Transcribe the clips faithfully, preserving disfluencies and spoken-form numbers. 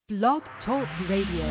Blog Talk Radio.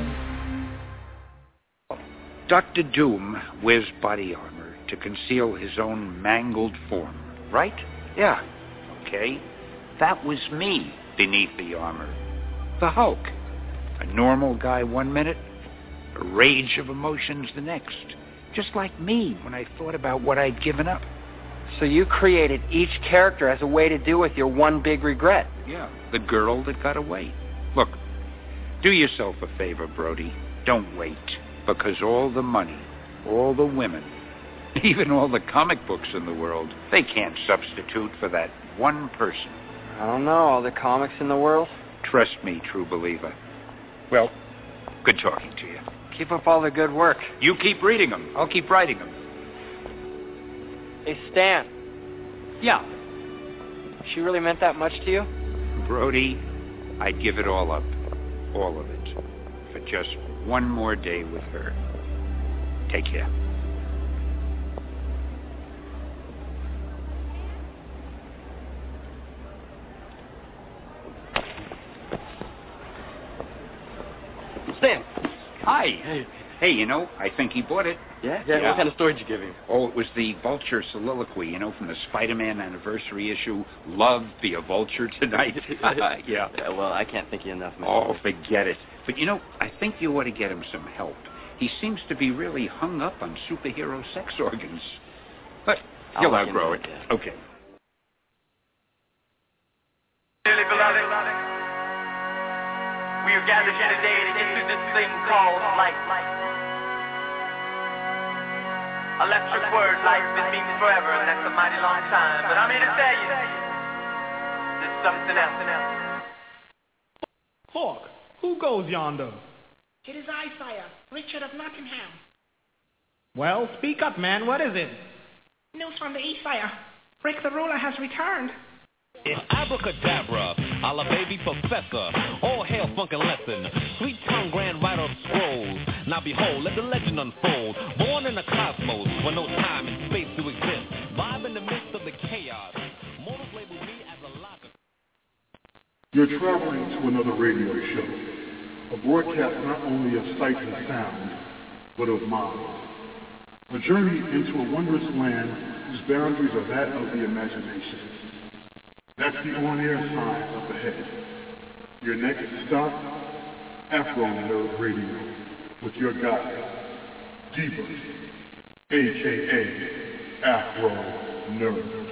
Doctor Doom wears body armor to conceal his own mangled form, right? Yeah. Okay. That was me beneath the armor. The Hulk. A normal guy one minute, a rage of emotions the next. Just like me when I thought about what I'd given up. So you created each character as a way to deal with your one big regret. Yeah, the girl that got away. Look, do yourself a favor, Brody. Don't wait. Because all the money, all the women, even all the comic books in the world, they can't substitute for that one person. I don't know, all the comics in the world? Trust me, true believer. Well, good talking to you. Keep up all the good work. You keep reading them. I'll keep writing them. Hey, Stan. Yeah. She really meant that much to you? Brody, I'd give it all up. All of it. For just one more day with her. Take care. Stan. Hi. Hey. Hey, you know, I think he bought it. Yeah? yeah? Yeah. What kind of story did you give him? Oh, it was the Vulture soliloquy, you know, from the Spider-Man anniversary issue. Love, be a vulture tonight. yeah. yeah. Well, I can't think of enough. Man. Oh, forget it. But, you know, I think you ought to get him some help. He seems to be really hung up on superhero sex organs. But you'll I'll outgrow it. it. Yeah. Okay. Dearly beloved, we are gathered here today to get through this thing called life. Electric word, life, it means forever, and that's a mighty long time. But I'm here to tell you, there's something else. Hawk, who goes yonder? It is I, sire, Richard of Nottingham. Well, speak up, man. What is it? News from the east, sire. Rick the ruler has returned. It's abracadabra, a la baby professor. All hail funkin' lesson. Sweet tongue grand writer of scrolls. Now behold, let the legend unfold. Born in a cosmos where no time and space do exist. Vibe in the midst of the chaos. Mortals label me as a locker. You're traveling to another radio show. A broadcast not only of sight and sound, but of mind. A journey into a wondrous land whose boundaries are that of the imagination. That's the on-air sign up ahead. Your next stop, Afro Nerd Radio, with your guide, Divas, a k a. Afro Nerd.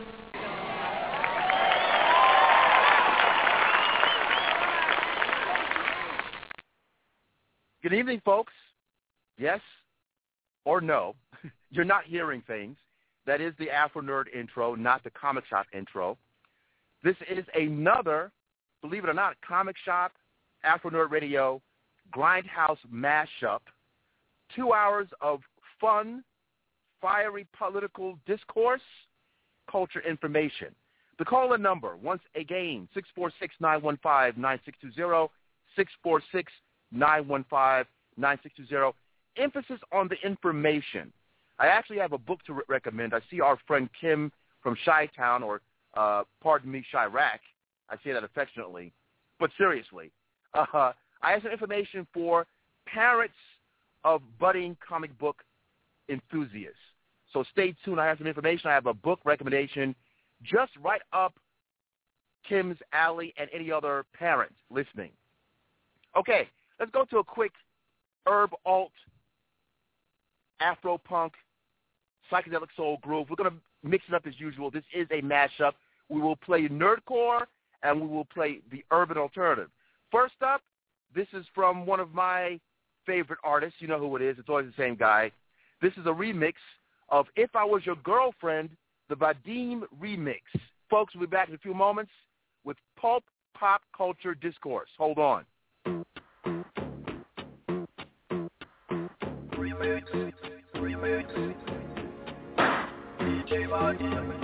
Good evening, folks. Yes or no, you're not hearing things. That is the Afro Nerd intro, not the Comic Shop intro. This is another, believe it or not, Comic Shop, Afro Nerd Radio, Grindhouse mashup. Two hours of fun, fiery political discourse, culture information. The call-in number, once again, six four six, nine one five, nine six two zero, six four six, nine one five, nine six two zero. Emphasis on the information. I actually have a book to re- recommend. I see our friend Kim from Chi-Town, or Uh, pardon me, Chirac. I say that affectionately. But seriously, uh, I have some information for parents of budding comic book enthusiasts. So stay tuned. I have some information. I have a book recommendation just right up Kim's alley and any other parent listening. Okay, let's go to a quick herb alt, Afro-punk, psychedelic soul groove. We're going to mix it up as usual. This is a mashup. We will play nerdcore, and we will play the urban alternative. First up, this is from one of my favorite artists. You know who it is. It's always the same guy. This is a remix of If I Was Your Girlfriend, the Vadim remix. Folks, we'll be back in a few moments with Pulp Pop Culture Discourse. Hold on. Remix, remix, D J Vadim.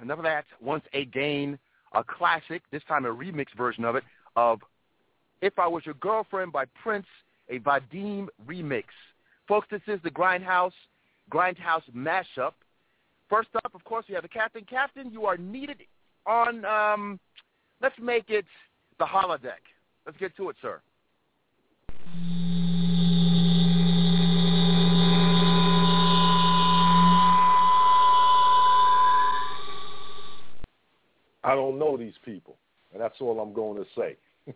enough of that. Once Again, a classic, this time a remix version of it, of If I Was Your Girlfriend by Prince, a Vadim remix. Folks, this is the Grindhouse, Grindhouse mashup. First up, of course, we have the Captain. Captain, you are needed on, um, let's make it the holodeck. Let's get to it, sir. I don't know these people, and that's all I'm going to say.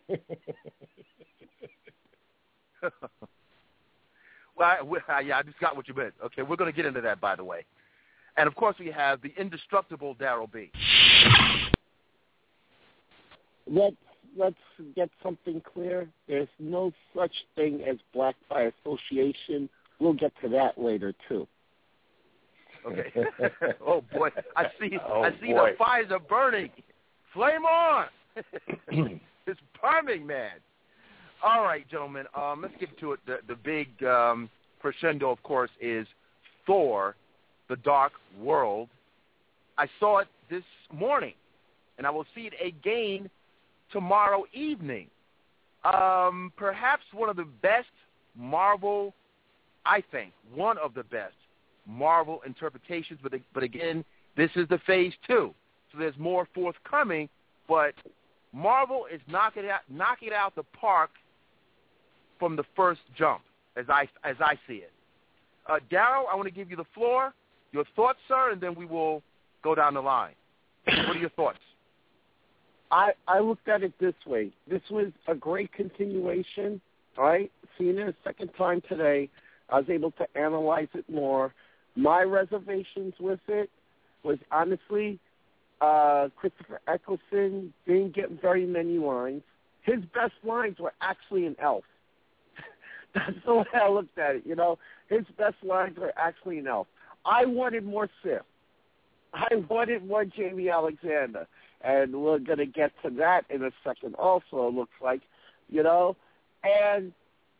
well, I, yeah, I just got what you meant. Okay, we're going to get into that, by the way. And, of course, we have the indestructible Daryl B. Let's, let's get something clear. There's no such thing as black by association. We'll get to that later, too. Okay. oh boy, I see. Oh, I see boy. the fires are burning. Flame on! It's burning, man. All right, gentlemen. Um, let's get to it. The, the big um, crescendo, of course, is Thor: The Dark World. I saw it this morning, and I will see it again tomorrow evening. Um, perhaps one of the best Marvel, I think, one of the best Marvel interpretations, but but again, this is the phase two, so there's more forthcoming. But Marvel is knocking it out, knocking it out the park from the first jump, as I as I see it. Uh, Daryl, I want to give you the floor. Your thoughts, sir, and then we will go down the line. What are your thoughts? I I looked at it this way. This was a great continuation. All right, seeing it a second time today, I was able to analyze it more. My reservations with it was honestly uh, Christopher Eccleston didn't get very many lines. His best lines were actually an elf. That's the way I looked at it, you know. His best lines were actually an elf. I wanted more Sif. I wanted more Jamie Alexander. And we're going to get to that in a second also, it looks like, you know. And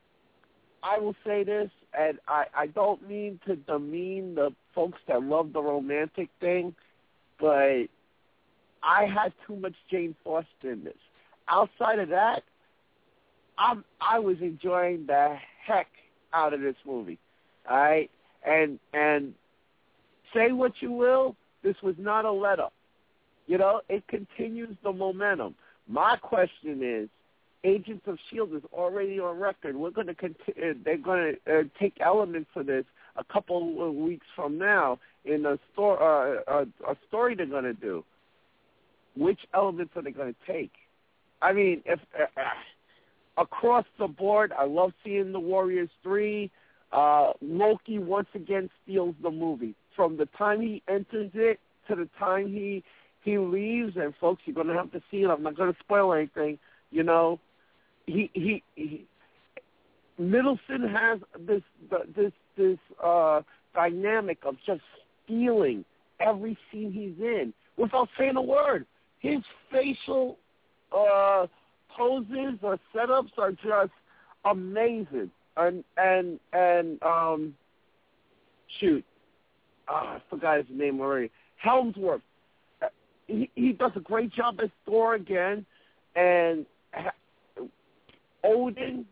I will say this, and I, I don't mean to demean the folks that love the romantic thing, but I had too much Jane Foster in this. Outside of that, I'm, I was enjoying the heck out of this movie, all right? And, and say what you will, this was not a let-up. You know, it continues the momentum. My question is, Agents of S H I E L D is already on record. We're going to continue. They're going to uh, take elements of this a couple of weeks from now in a, sto- uh, a, a story they're going to do. Which elements are they going to take? I mean, if uh, uh, across the board, I love seeing the Warriors three. Uh, Loki once again steals the movie from the time he enters it to the time he he leaves. And folks, you're going to have to see it. I'm not going to spoil anything. You know. He, he he Middleton has this this this uh, dynamic of just stealing every scene he's in without saying a word. His facial uh, poses or setups are just amazing. And and and um, shoot, oh, I forgot his name already. Helmsworth. He he does a great job as Thor again, and. Odin,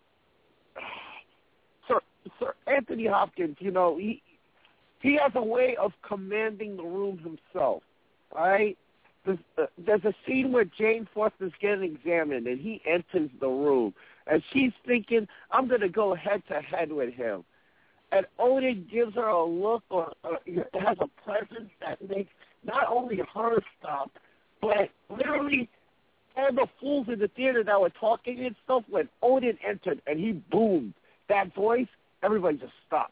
Sir, Sir Anthony Hopkins, you know, he he has a way of commanding the room himself, all right? There's, uh, there's a scene where Jane Foster's getting examined, and he enters the room, and she's thinking, I'm going to go head-to-head with him. And Odin gives her a look or, or has a presence that makes not only her stop, but literally all the fools in the theater that were talking and stuff, when Odin entered and he boomed that voice, everybody just stopped.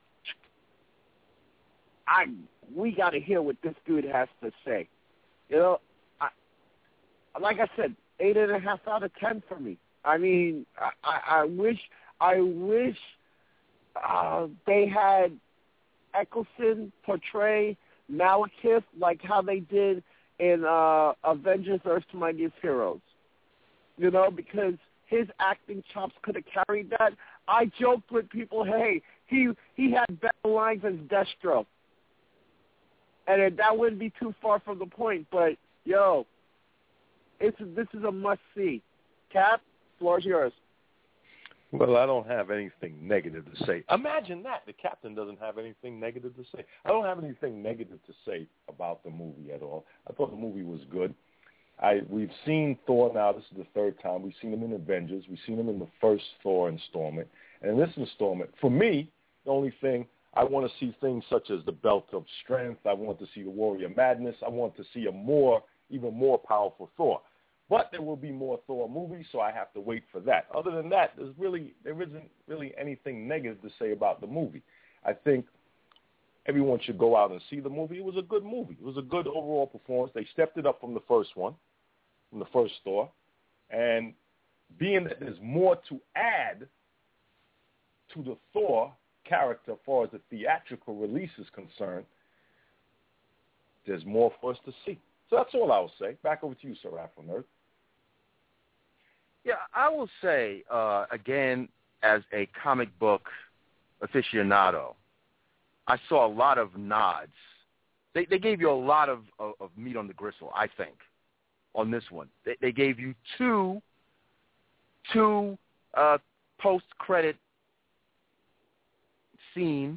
I we got to hear what this dude has to say. You know, I, like I said, eight and a half out of ten for me. I mean, I, I, I wish I wish uh, they had Eccleston portray Malekith like how they did in uh, Avengers: Earth's Mightiest Heroes. You know, because his acting chops could have carried that. I joked with people, hey, he he had better lines as Destro. and it, that wouldn't be too far from the point. But yo, it's this is a must see. Cap, floor's yours. Well, I don't have anything negative to say. Imagine that. The captain doesn't have anything negative to say. I don't have anything negative to say about the movie at all. I thought the movie was good. I We've seen Thor now. This is the third time. We've seen him in Avengers. We've seen him in the first Thor installment. And in this installment, for me, the only thing, I want to see things such as the Belt of Strength. I want to see the Warrior Madness. I want to see a more, even more powerful Thor. But there will be more Thor movies, so I have to wait for that. Other than that, there's really there isn't really anything negative to say about the movie. I think everyone should go out and see the movie. It was a good movie. It was a good overall performance. They stepped it up from the first one, from the first Thor. And being that there's more to add to the Thor character as far as the theatrical release is concerned, there's more for us to see. So that's all I will say. Back over to you, Sir Afro Nerd. Yeah, I will say, uh, again, as a comic book aficionado, I saw a lot of nods. They, they gave you a lot of, of, of meat on the gristle, I think, on this one. They, they gave you two, two uh, post-credit scenes.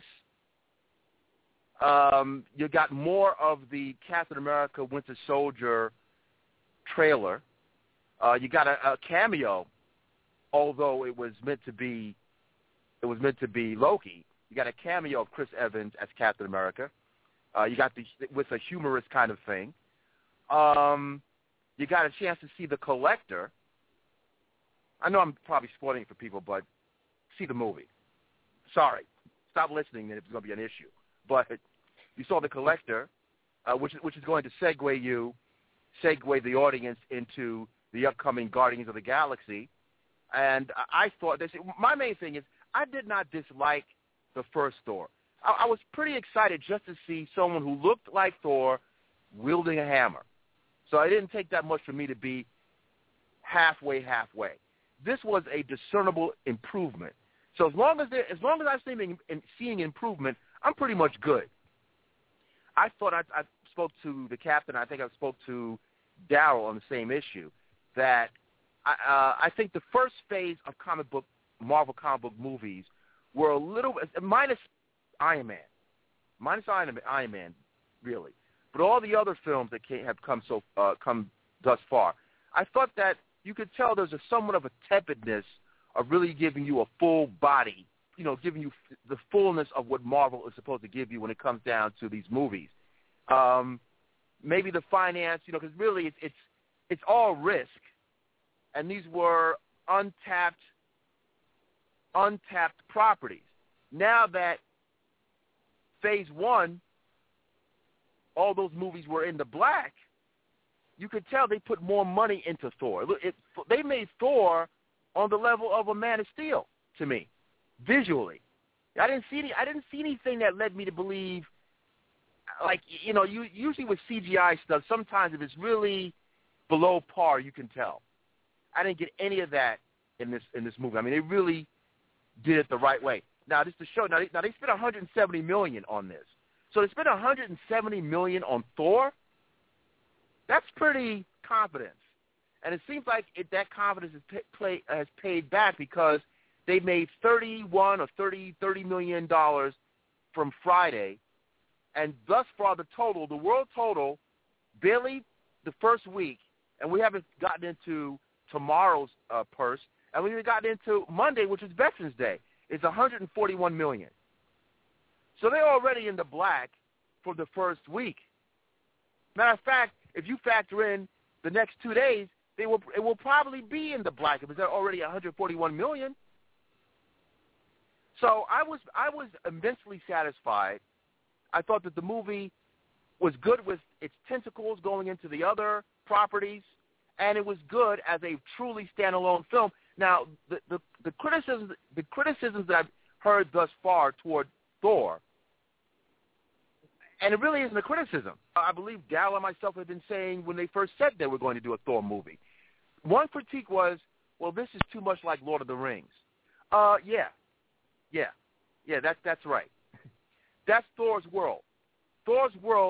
Um, you got more of the Captain America Winter Soldier trailer. Uh, you got a, a cameo, although it was meant to be, it was meant to be Loki. You got a cameo of Chris Evans as Captain America. Uh, you got the with a humorous kind of thing. Um, you got a chance to see the Collector. I know I'm probably spoiling it for people, but see the movie. Sorry, stop listening if it's going to be an issue. But you saw the Collector, uh, which which is going to segue you, segue the audience into the upcoming Guardians of the Galaxy. And I thought this. My main thing is I did not dislike the first Thor. I, I was pretty excited just to see someone who looked like Thor wielding a hammer. So it didn't take that much for me to be halfway, halfway. This was a discernible improvement. So as long as there, as long as I'm seeing, seeing improvement, I'm pretty much good. I thought I, I spoke to the captain. I think I spoke to Daryl on the same issue. That I, uh, I think the first phase of comic book, Marvel comic book movies were a little minus Iron Man, minus Iron, Iron Man, really. But all the other films that came, have come so uh, come thus far, I thought that you could tell there's a somewhat of a tepidness of really giving you a full body, you know, giving you f- the fullness of what Marvel is supposed to give you when it comes down to these movies. Um, maybe the finance, you know, because really it's, it's it's all risk, and these were untapped, untapped properties. Now that phase one, all those movies were in the black, you could tell they put more money into Thor. It, they made Thor on the level of a Man of Steel to me, visually. I didn't see any, I didn't see anything that led me to believe, like, you know, you, usually with C G I stuff, sometimes if it's really below par, you can tell. I didn't get any of that in this in this movie. I mean, they really did it the right way. Now, just to show, now they, now they spent one hundred seventy million dollars on this. So they spent one hundred seventy million dollars on Thor. That's pretty confidence. And it seems like it, that confidence has, pay, play, has paid back because they made thirty-one or thirty, thirty million dollars from Friday. And thus far, the total, the world total, barely the first week, and we haven't gotten into tomorrow's uh, purse, and we haven't gotten into Monday, which is Veterans Day, is one hundred forty-one million dollars. So they're already in the black for the first week. Matter of fact, if you factor in the next two days, they will it will probably be in the black if it's already one hundred forty-one million dollars. So I was I was immensely satisfied. I thought that the movie was good with its tentacles going into the other properties, and it was good as a truly standalone film. Now, the the, the criticisms the criticisms that I've heard thus far toward Thor, and it really isn't a criticism. I believe Dal and myself had been saying when they first said they were going to do a Thor movie. One critique was, well, this is too much like Lord of the Rings. Uh, yeah, yeah, yeah. That's that's right. That's Thor's world. Thor's world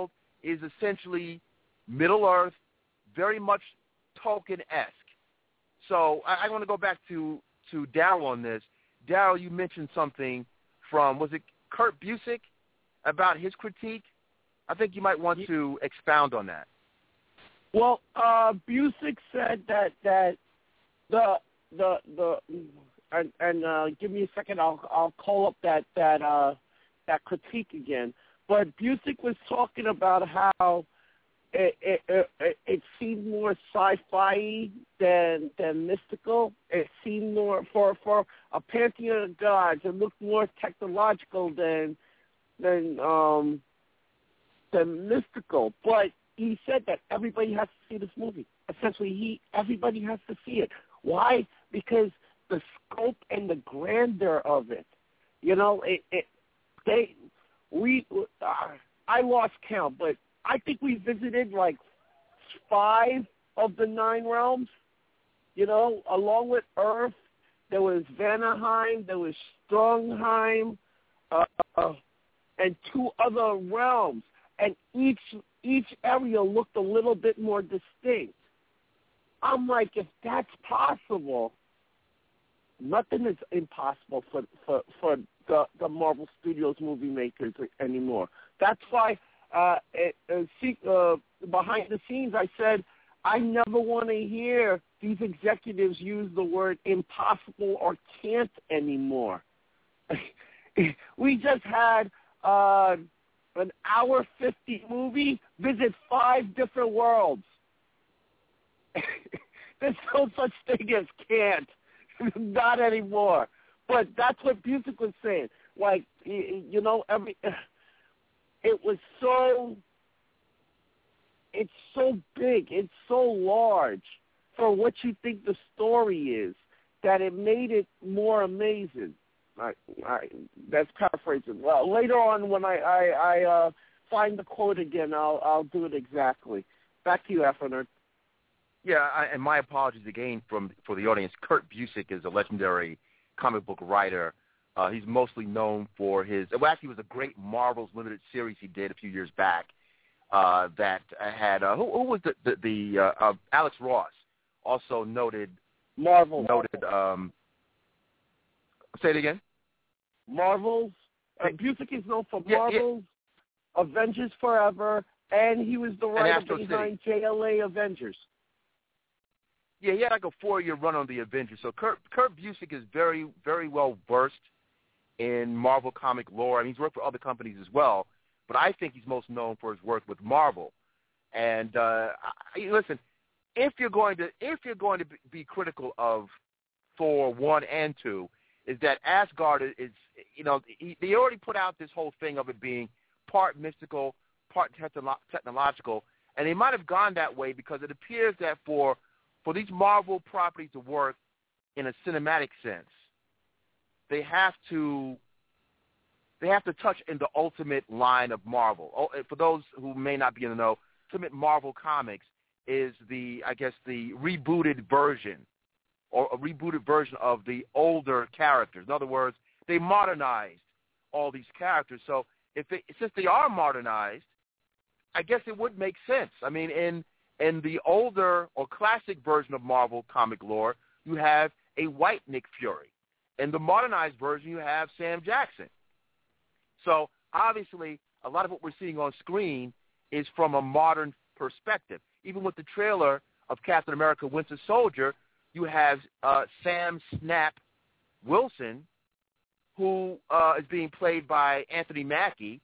is essentially Middle-earth, very much Tolkien-esque. So I, I want to go back to, to Daryl on this. Daryl, you mentioned something from, was it Kurt Busiek, about his critique? I think you might want to expound on that. Well, uh, Busiek said that that the the the and, and uh, give me a second. I'll I'll call up that that uh, that critique again. But Busiek was talking about how it it, it it seemed more sci-fi than than mystical. It seemed more for for a pantheon of gods. It looked more technological than than um. than mystical, but he said that everybody has to see this movie. Essentially, he everybody has to see it. Why? Because the scope and the grandeur of it. You know, it. it they we uh, I lost count, but I think we visited like five of the nine realms. You know, along with Earth, there was Vanaheim, there was Strongheim, uh, uh, and two other realms. And each each area looked a little bit more distinct. I'm like, if that's possible, nothing is impossible for for, for the, the Marvel Studios movie makers anymore. That's why uh, it, uh, uh, behind the scenes I said, I never want to hear these executives use the word impossible or can't anymore. We just had... Uh, an hour fifty movie, visit five different worlds. There's no such thing as can't. Not anymore. But that's what Busiek was saying. Like, you know, every it was so, it's so big, it's so large for what you think the story is that it made it more amazing. I, I, that's paraphrasing. Well, later on when I, I, I uh, find the quote again, I'll I'll do it exactly. Back to you, Afro-Nerd. Yeah, I, and my apologies again from for the audience. Kurt Busiek is a legendary comic book writer. Uh, he's mostly known for his, well, actually, it was a great Marvel's limited series he did a few years back uh, that had, uh, who, who was the, the, the uh, uh, Alex Ross, also noted, Marvel. Noted, um, say it again? Marvels. Uh, Busiek is known for Marvels, yeah, yeah. Avengers Forever, and he was the writer behind J L A Avengers. Yeah, he had like a four-year run on the Avengers. So Kurt, Kurt Busiek is very, very well versed in Marvel comic lore. I mean, he's worked for other companies as well, but I think he's most known for his work with Marvel. And uh, I, listen, if you're going to if you're going to be critical of Thor one and two, is that Asgard is, you know, he, they already put out this whole thing of it being part mystical, part technolo- technological, and they might have gone that way because it appears that for for these Marvel properties to work in a cinematic sense, they have to they have to touch in the ultimate line of Marvel. For those who may not be in the know, Ultimate Marvel Comics is the, I guess, the rebooted version or a rebooted version of the older characters. In other words, they modernized all these characters. So if it, since they are modernized, I guess it would make sense. I mean, in in the older or classic version of Marvel comic lore, you have a white Nick Fury. In the modernized version, you have Sam Jackson. So obviously, a lot of what we're seeing on screen is from a modern perspective. Even with the trailer of Captain America Winter Soldier, you have uh, Sam Snap Wilson, who uh, is being played by Anthony Mackie,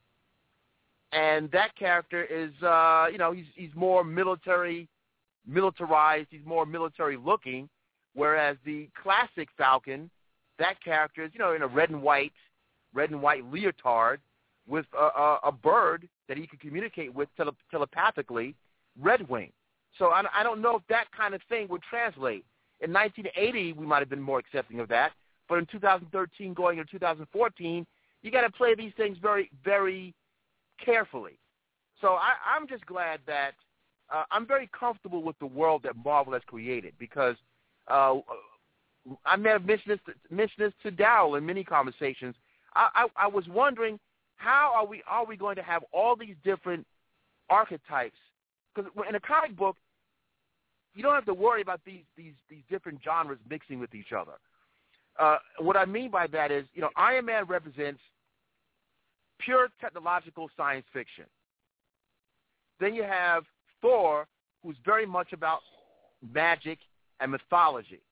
and that character is, uh, you know, he's he's more military, militarized. He's more military looking, whereas the classic Falcon, that character is, you know, in a red and white, red and white leotard with a, a, a bird that he can communicate with tele- telepathically, Red Wing. So I, I don't know if that kind of thing would translate. In nineteen eighty, we might have been more accepting of that, but in two thousand thirteen, going into two thousand fourteen, you got to play these things very, very carefully. So I, I'm just glad that uh, I'm very comfortable with the world that Marvel has created because uh, I may have mentioned this, mentioned this to Dow in many conversations. I, I, I was wondering how are we are we going to have all these different archetypes. Because in a comic book, you don't have to worry about these these these different genres mixing with each other. Uh, what I mean by that is, you know, Iron Man represents pure technological science fiction. Then you have Thor, who's very much about magic and mythology.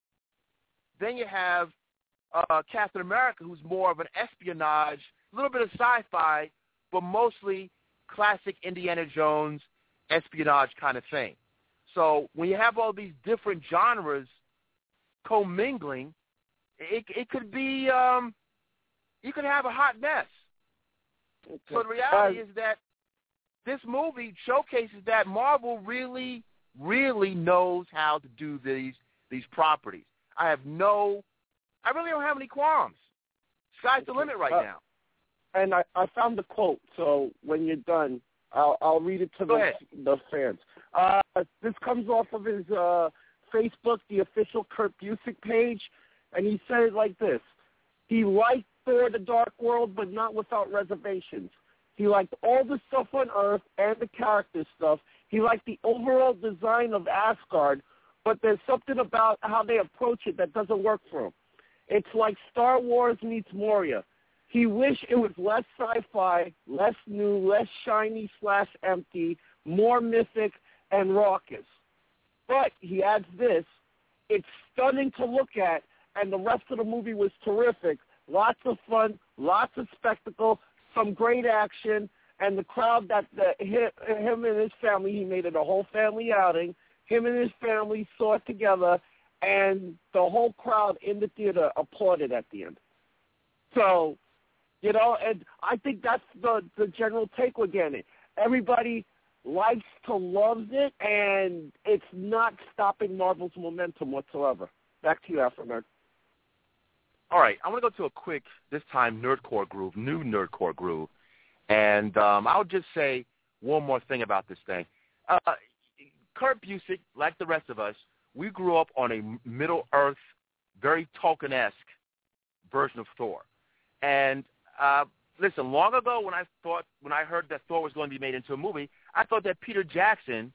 Then you have uh, Captain America, who's more of an espionage, a little bit of sci-fi, but mostly classic Indiana Jones espionage kind of thing. So when you have all these different genres commingling, it, it could be, um, you could have a hot mess. Okay. So the reality uh, is that this movie showcases that Marvel really, really knows how to do these these properties. I have no, I really don't have any qualms. Sky's the limit right uh, now. And I, I found the quote, so when you're done, I'll, I'll read it to the, the fans. Uh, this comes off of his uh, Facebook, the official Kurt Busiek page, and he said it like this. He liked Thor: The Dark World, but not without reservations. He liked all the stuff on Earth and the character stuff. He liked the overall design of Asgard, but there's something about how they approach it that doesn't work for him. It's like Star Wars meets Moria. He wished it was less sci-fi, less new, less shiny slash empty, more mythic and raucous. But he adds this, it's stunning to look at, and the rest of the movie was terrific. Lots of fun, lots of spectacle, some great action, and the crowd that the, him and his family, he made it a whole family outing. Him and his family saw it together, and the whole crowd in the theater applauded at the end. So, you know, and I think that's the, the general take we're getting. Everybody likes to loves it, and it's not stopping Marvel's momentum whatsoever. Back to you, Afro Nerd. All right, I want to go to a quick, this time, Nerdcore groove, new Nerdcore groove. And um, I'll just say one more thing about this thing. Uh, Kurt Busiek, like the rest of us, we grew up on a Middle-earth, very Tolkien-esque version of Thor. And uh, listen, long ago when I thought, when I heard that Thor was going to be made into a movie, I thought that Peter Jackson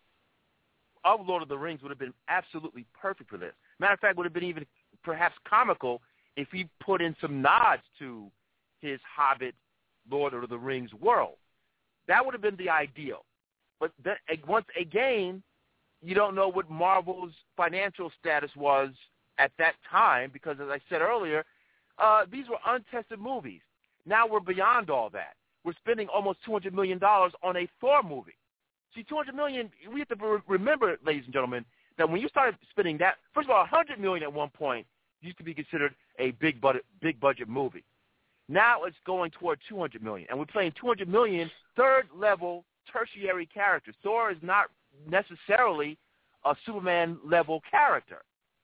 of Lord of the Rings would have been absolutely perfect for this. Matter of fact, would have been even perhaps comical if he put in some nods to his Hobbit, Lord of the Rings world. That would have been the ideal. But that, once again, you don't know what Marvel's financial status was at that time because, as I said earlier, uh, these were untested movies. Now we're beyond all that. We're spending almost two hundred million dollars on a Thor movie. See, two hundred million dollars, we have to remember, ladies and gentlemen, that when you started spending that, first of all, one hundred million dollars at one point used to be considered a big budget, big budget movie. Now it's going toward two hundred million dollars, and we're playing two hundred million dollars third-level tertiary characters. Thor is not necessarily a Superman-level character.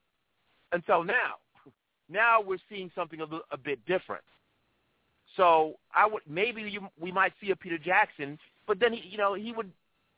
Until now. Now we're seeing something a, little, a bit different. So I would maybe you, we might see a Peter Jackson, but then he, you know, he would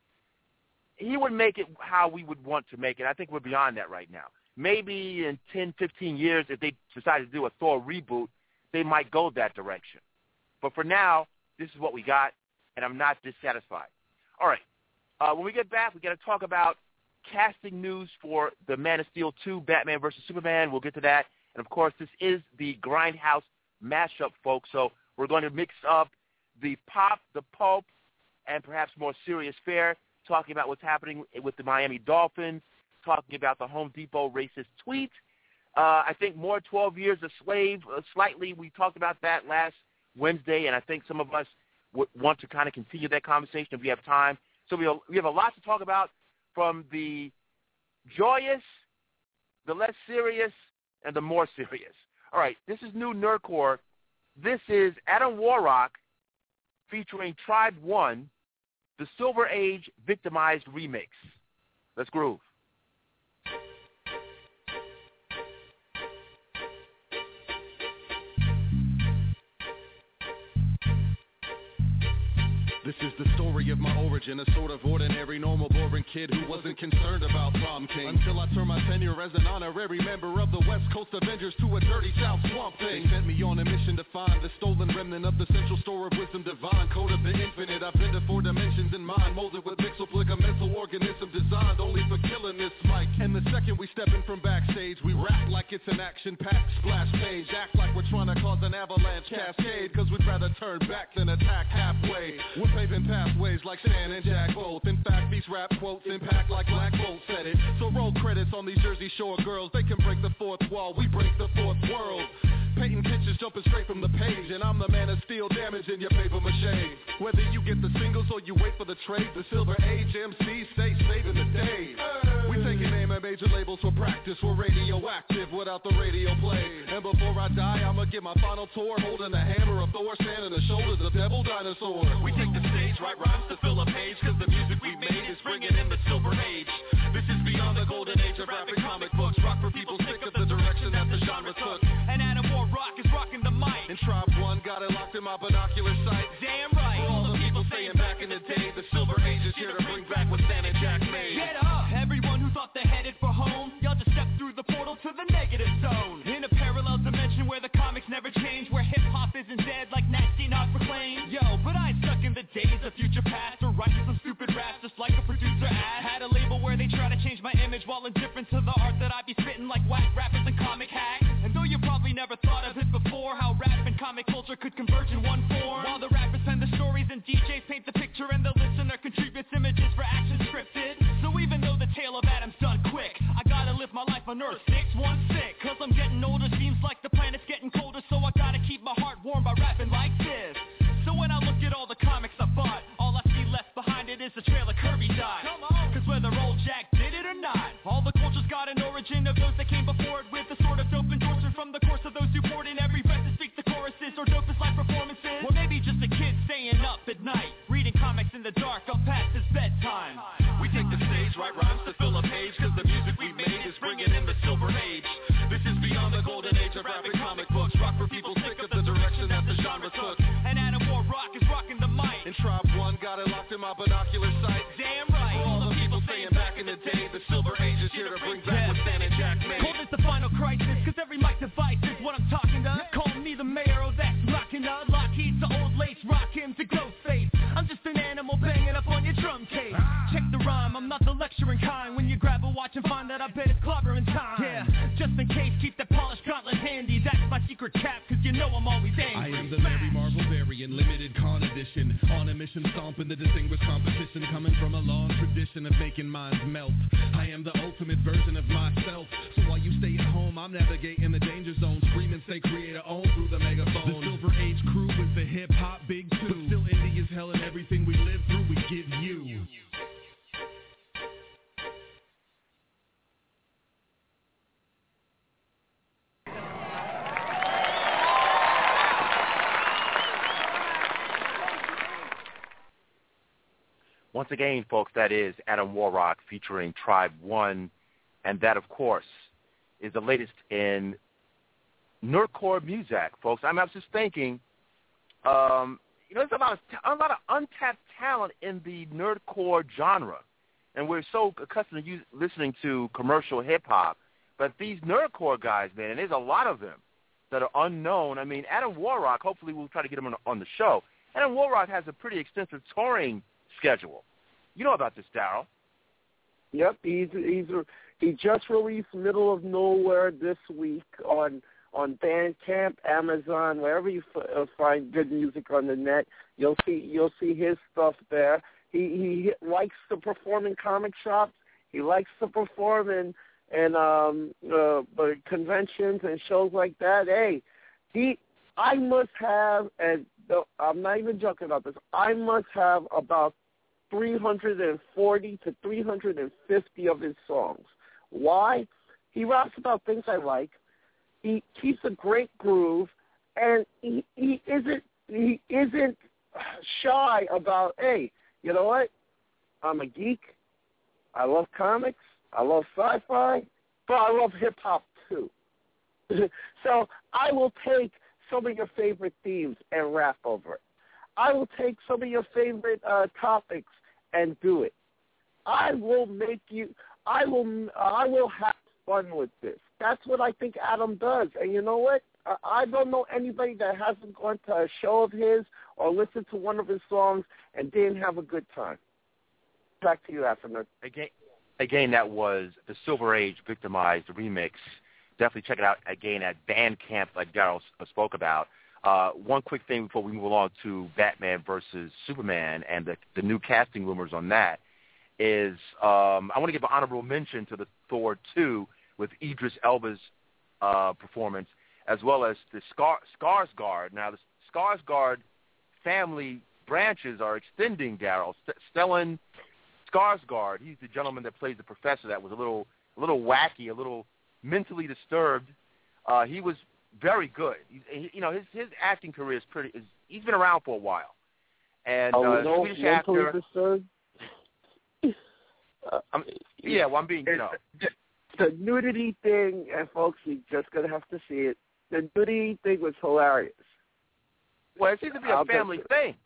he would make it how we would want to make it. I think we're beyond that right now. Maybe in ten, fifteen years, if they decide to do a Thor reboot, they might go that direction. But for now, this is what we got, and I'm not dissatisfied. All right. Uh, when we get back, we got to talk about casting news for the Man of Steel two, Batman versus Superman. We'll get to that. And, of course, this is the Grindhouse mashup, folks. So we're going to mix up the pop, the pulp, and perhaps more serious fare, talking about what's happening with the Miami Dolphins, talking about the Home Depot racist tweet. Uh, I think more twelve years a slave, uh, slightly. We talked about that last Wednesday, and I think some of us w- want to kind of continue that conversation if we have time. So we, we have a lot to talk about, from the joyous, the less serious, and the more serious. All right, this is new Nerdcore. This is Adam Warrock featuring Tribe One, the Silver Age Victimized remix. Let's groove. This is the story of my origin, a sort of ordinary, normal, boring kid who wasn't concerned about prom king. Until I turned my tenure as an honorary member of the West Coast Avengers to a dirty South swamp thing. They sent me on a mission to find the stolen remnant of the central store of wisdom divine, code of the infinite. I've been to four dimensions in mind, molded with pixel a mental organism designed only for killing this mic. And the second we step in from backstage, we rap like it's an action-packed splash page. Act like we're trying to cause an avalanche cascade, cause we'd rather turn back than attack halfway. We're paving pathways like Stan and Jack both. In fact, these rap quotes impact like Black Bolt said it. So roll credits on these Jersey Shore girls. They can break the fourth wall, we break the fourth world. Painting pictures jumping straight from the page, and I'm the man of steel damaging your paper mache. Whether you get the singles or you wait for the trade, the Silver Age M Cs stay saving the day. We taking aim at major labels for practice. We're radioactive without the radio play. And before I die, I'ma get my final tour, holding the hammer of Thor, standing the shoulders of Devil Dinosaur. We take the stage, write rhymes to fill a page, cause the music we made is bringing in the Silver Age. This is beyond the golden age of rapping comic books. Rock for people sick of the direction that the genre took. And Adam War Rock is rocking the mic. And Tribe One got it locked in my binocular sight. Damn right. For all the people saying back in the day, the Silver Age is here to bring back what Stan and Jack made. Get up, everyone who thought they're headed for home. Y'all just stepped through the portal to the negative zone. In a parallel dimension where the comics never change, where hip-hop isn't dead like Nasty Not proclaimed. Yo, but I ain't stuck in the days of future past or writing some stupid raps just like a producer asked. Had a label where they try to change my image while indifferent to the art that I be spitting like whack rappers and comic hacks. And though you probably never thought of it before, how rap and comic culture could converge in one form. While the rappers pen the stories and D Js paint the picture and the listener contributes images for action scripted. So even though the tale of Adam's done quick, I gotta live my life on Earth six one six. Cause I'm getting older, seems like the planet's getting colder, so I gotta keep my heart warm by rapping like this. So when I look at all the comics I bought, all I see left behind it is the trail of Kirby dot. Cause whether old Jack did it or not, all the culture's got an origin of those that came before it, with the sort of dope and torture from the course of those who poured in every breath to speak the choruses or dopest live performances. Or maybe just a kid staying up at night, reading comics in the dark up past his bedtime. We take the stage, write rhymes to fill a page, cause the music we made is bringing in the Silver Age. This is beyond the golden age of rapping comic books. Rock for people sick of the direction that the genre took. And Adam War Rock is rocking the mic. And Tribe One got it locked in my binocular sight. Damn right. For all the people saying back in the day, the Silver Age is here to bring back what Stan and Jack made. Cold is the final crisis, cause every mic device is what I'm talking to. Call me the mayor, oh that's rocking up. Lockheed's the old lace, rock him to Ghostface. I'm just an animal banging up on your drum case. Check the rhyme, I'm not the lecturing kind. When you grab a watch and find that I bet it's clobbering time. Yeah, just in case, keep that polished gauntlet handy. That's my secret cap, cause you know I'm always angry. I am the Mary Marvel variant, limited con edition. On a mission, stomping the distinguished competition. Coming from a long tradition of making minds melt. I am the ultimate version of myself. So while you stay at home, I'm navigating the danger zone. Screaming, say creator own through the megaphone. The Silver Age crew is the hip hop big two. But still indie is hell, and everything we live through we give you. Once again, folks, that is Adam War Rock featuring Tribe One, and that, of course, is the latest in nerdcore music, folks. I, mean, I was just thinking, um, you know, there's a lot, of, a lot of untapped talent in the nerdcore genre, and we're so accustomed to use, listening to commercial hip-hop, but these nerdcore guys, man, and there's a lot of them that are unknown. I mean, Adam War Rock, hopefully we'll try to get him on, on the show. Adam War Rock has a pretty extensive touring schedule. You know about this, Daryl. Yep, he's he's he just released Middle of Nowhere this week on on Bandcamp, Amazon, wherever you f- uh, find good music on the net. You'll see you'll see his stuff there. He he likes to perform in comic shops. He likes to perform in in um, uh, conventions and shows like that. Hey, he I must have, and I'm not even joking about this. I must have about three hundred forty to three hundred fifty of his songs. Why? He raps about things I like. He keeps a great groove, and he, he isn't he isn't shy about, hey, you know what? I'm a geek. I love comics. I love sci-fi, but I love hip-hop too. So I will take some of your favorite themes and rap over it. I will take some of your favorite uh, topics and do it. I will make you. I will. I will have fun with this. That's what I think Adam does. And you know what? I don't know anybody that hasn't gone to a show of his or listened to one of his songs and didn't have a good time. Back to you, Afternoon. Again, again, that was the Silver Age Victimized remix. Definitely check it out again at Bandcamp, like Daryl spoke about. Uh, one quick thing before we move along to Batman versus Superman and the, the new casting rumors on that is um, I want to give an honorable mention to the Thor two with Idris Elba's uh, performance, as well as the Skar- Skarsgård. Now, the Skarsgård family branches are extending, Daryl. St- Stellan Skarsgård, he's the gentleman that plays the professor that was a little a little wacky, a little mentally disturbed. Uh, he was very good. He, he, you know, his his acting career is pretty. Is, he's been around for a while. And oh, uh, no, Swedish mentally actor. disturbed? uh, I'm, yeah, well, I'm being, you know. The, the nudity thing, and folks, you're just going to have to see it. The nudity thing was hilarious. Well, it seems to be a I'll family just, thing.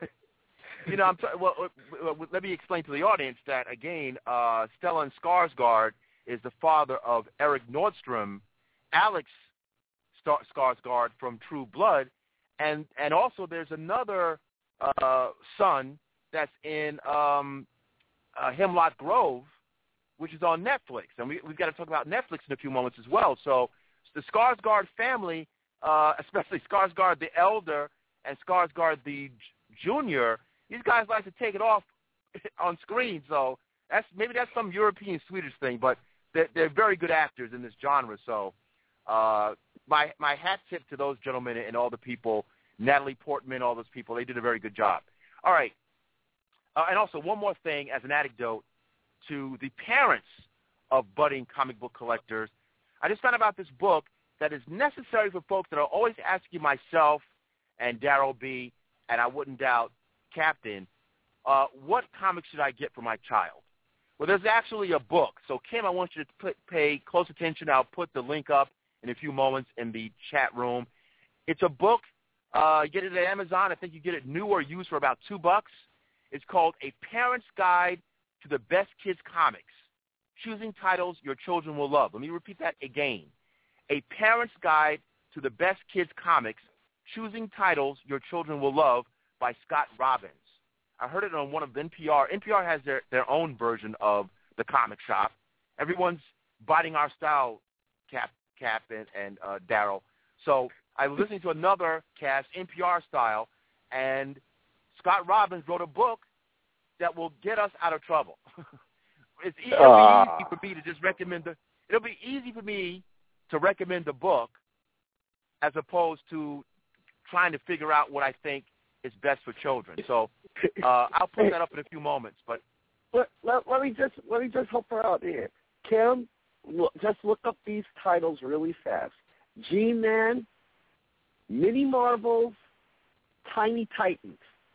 you know, I'm t- well, well, let me explain to the audience that, again, uh, Stellan Skarsgård is the father of Eric Nordstrom, Alex Star- Skarsgård from True Blood, and and also there's another uh, son that's in um, uh, Hemlock Grove, which is on Netflix, and we, we've got to talk about Netflix in a few moments as well. So the Skarsgård family, uh, especially Skarsgård the elder and Skarsgård the j- junior, these guys like to take it off on screen. So that's maybe that's some European Swedish thing, but they're, they're very good actors in this genre. So uh, my my hat tip to those gentlemen and all the people, Natalie Portman, all those people. They did a very good job. All right. Uh, and also one more thing as an anecdote to the parents of budding comic book collectors. I just found about this book that is necessary for folks that are always asking myself and Daryl B., and I wouldn't doubt Captain, uh, what comic should I get for my child? Well, there's actually a book. So, Kim, I want you to put, pay close attention. I'll put the link up in a few moments in the chat room. It's a book. Uh, you get it at Amazon. I think you get it new or used for about two bucks. It's called A Parent's Guide to the Best Kids Comics, Choosing Titles Your Children Will Love. Let me repeat that again. A Parent's Guide to the Best Kids Comics, Choosing Titles Your Children Will Love by Scott Robbins. I heard it on one of the N P R. N P R has their, their own version of the comic shop. Everyone's biting our style, Cap, Cap and, and uh, Daryl. So I was listening to another cast, N P R style, and Scott Robbins wrote a book that will get us out of trouble. it's it'll uh. be easy for me to just recommend the. It'll be easy for me to recommend the book, as opposed to trying to figure out what I think is best for children. So uh, I'll put that up in a few moments. But let, let, let me just let me just help her out here. Kim, look, just look up these titles really fast. G-Man, Mini Marvels, Tiny Titans.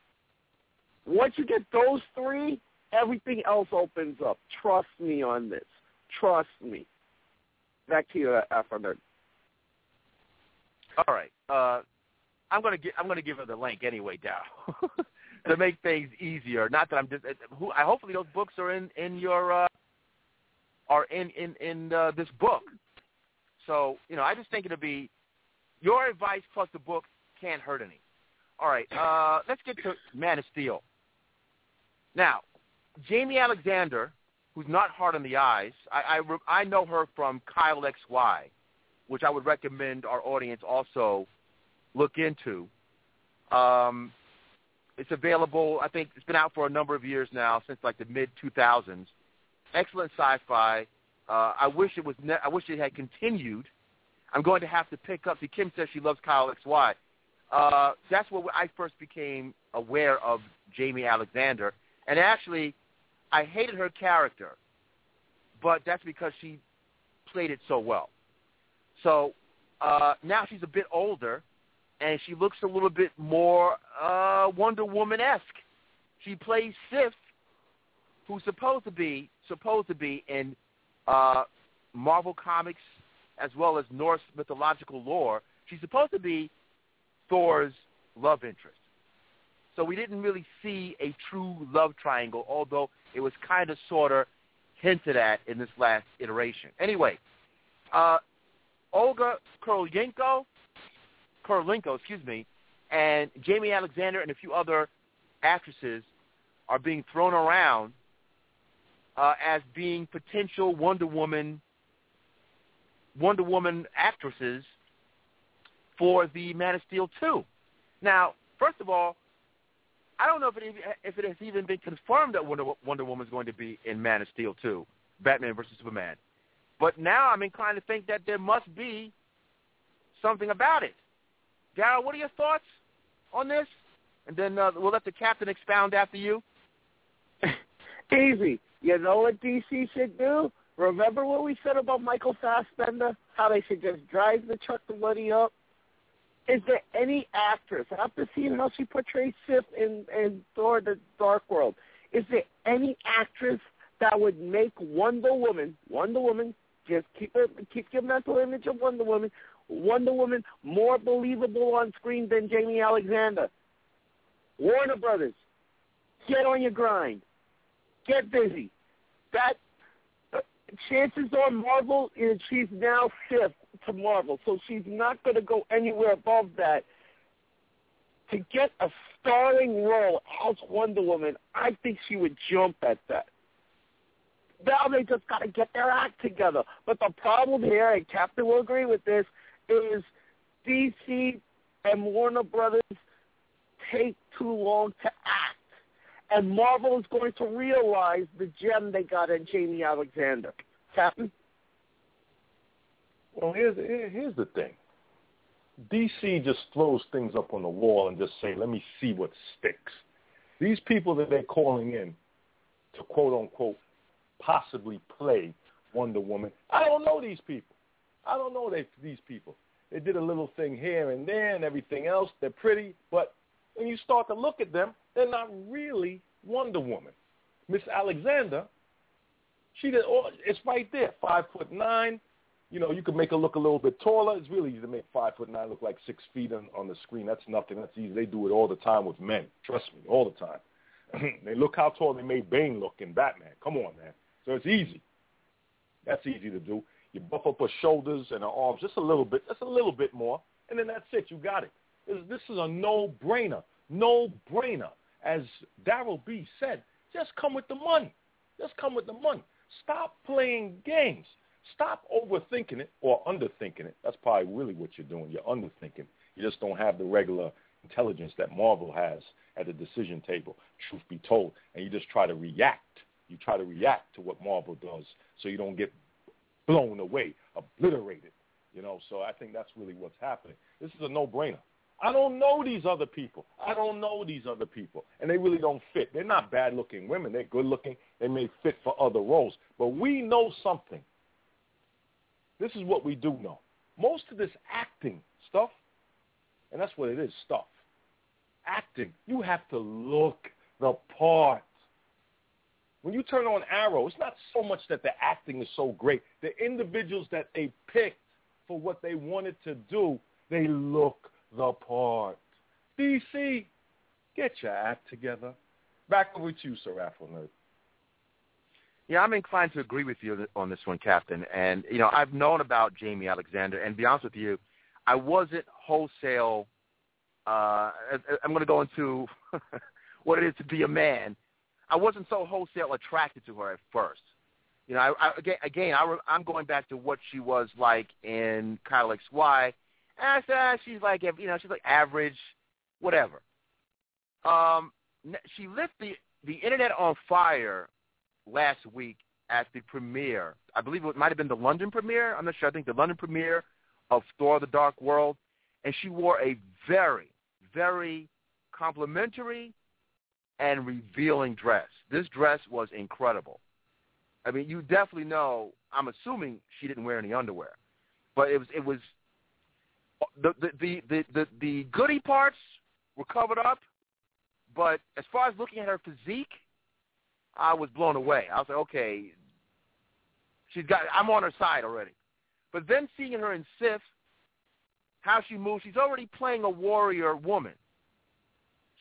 Once you get those three, everything else opens up. Trust me on this. Trust me. Back to you, Afternoon. All right. Uh, I'm gonna get. I'm gonna give her the link anyway, Daryl, to make things easier. Not that I'm just. Who, I hopefully those books are in in your uh, are in in in uh, this book. So you know, I just think it'll be your advice plus the book can't hurt any. All right. Uh, let's get to Man of Steel. Now, Jamie Alexander, who's not hard on the eyes, I, I, I know her from Kyle X Y, which I would recommend our audience also look into. Um, it's available, I think it's been out for a number of years now, since like the mid two thousands. Excellent sci-fi. Uh, I wish it was. Ne- I wish it had continued. I'm going to have to pick up. See, Kim says she loves Kyle X Y. Uh, that's where I first became aware of Jamie Alexander. And actually, I hated her character, but that's because she played it so well. So uh, now she's a bit older, and she looks a little bit more uh, Wonder Woman-esque. She plays Sif, who's supposed to be supposed to be in uh, Marvel Comics as well as Norse mythological lore. She's supposed to be Thor's love interest. So we didn't really see a true love triangle, although it was kind of sort of hinted at in this last iteration. Anyway, uh, Olga Kurylenko, Kurylenko, excuse me, and Jamie Alexander and a few other actresses are being thrown around uh, as being potential Wonder Woman Wonder Woman actresses for the Man of Steel two. Now, first of all, I don't know if it, if it has even been confirmed that Wonder, Wonder Woman is going to be in Man of Steel two, Batman versus Superman. But now I'm inclined to think that there must be something about it. Darryl, what are your thoughts on this? And then uh, we'll let the captain expound after you. Easy. You know what D C should do? Remember what we said about Michael Fassbender? How they should just drive the truck the money up? Is there any actress, after seeing how she portrays Sif in, in Thor the Dark World, is there any actress that would make Wonder Woman, Wonder Woman, just keep it, keep your mental image of Wonder Woman, Wonder Woman more believable on screen than Jamie Alexander? Warner Brothers, get on your grind. Get busy. That uh, chances are Marvel is she's now fifth to Marvel, so she's not going to go anywhere above that. To get a starring role as Wonder Woman, I think she would jump at that. Now they just got to get their act together. But the problem here, and Captain will agree with this, is D C and Warner Brothers take too long to act. And Marvel is going to realize the gem they got in Jamie Alexander. Captain? Well, here's, here's the thing. D C just throws things up on the wall and just say, let me see what sticks. These people that they're calling in to quote-unquote possibly play Wonder Woman, I don't know these people. I don't know they, these people. They did a little thing here and there and everything else. They're pretty, but when you start to look at them, they're not really Wonder Woman. Miss Alexander, she did. Oh, it's right there, five foot nine. You know, you could make her look a little bit taller. It's really easy to make five foot nine look like six feet on, on the screen. That's nothing. That's easy. They do it all the time with men. Trust me, all the time. They look how tall they made Bane look in Batman. Come on, man. So it's easy. That's easy to do. You buff up her shoulders and her arms just a little bit, just a little bit more, and then that's it. You got it. This, this is a no-brainer. No-brainer. As Darryl B. said, just come with the money. Just come with the money. Stop playing games. Stop overthinking it or underthinking it. That's probably really what you're doing. You're underthinking. You just don't have the regular intelligence that Marvel has at the decision table, truth be told. And you just try to react. You try to react to what Marvel does so you don't get blown away, obliterated. You know, so I think that's really what's happening. This is a no-brainer. I don't know these other people. I don't know these other people. And they really don't fit. They're not bad-looking women. They're good-looking. They may fit for other roles. But we know something. This is what we do know. Most of this acting stuff, and that's what it is, stuff. Acting, you have to look the part. When you turn on Arrow, it's not so much that the acting is so great. The individuals that they picked for what they wanted to do, they look the part. D C, get your act together. Back over to you, Sir Afro Nerd. Yeah, I'm inclined to agree with you on this one, Captain. And, you know, I've known about Jamie Alexander, and to be honest with you, I wasn't wholesale. Uh, I'm going to go into what it is to be a man. I wasn't so wholesale attracted to her at first. You know, I, I, again, again I, I'm going back to what she was like in Kyle X Y. And I said, ah, she's like, you know, she's like average, whatever. Um, she lit the, the internet on fire last week at the premiere. I believe it might have been the London premiere. I'm not sure. I think the London premiere of Thor the Dark World. And she wore a very, very complimentary and revealing dress. This dress was incredible. I mean, you definitely know, I'm assuming she didn't wear any underwear. But it was it was the the the the, the, the goody parts were covered up, but as far as looking at her physique, I was blown away. I was like, okay, she's got I'm on her side already. But then seeing her in Sif, how she moves, she's already playing a warrior woman.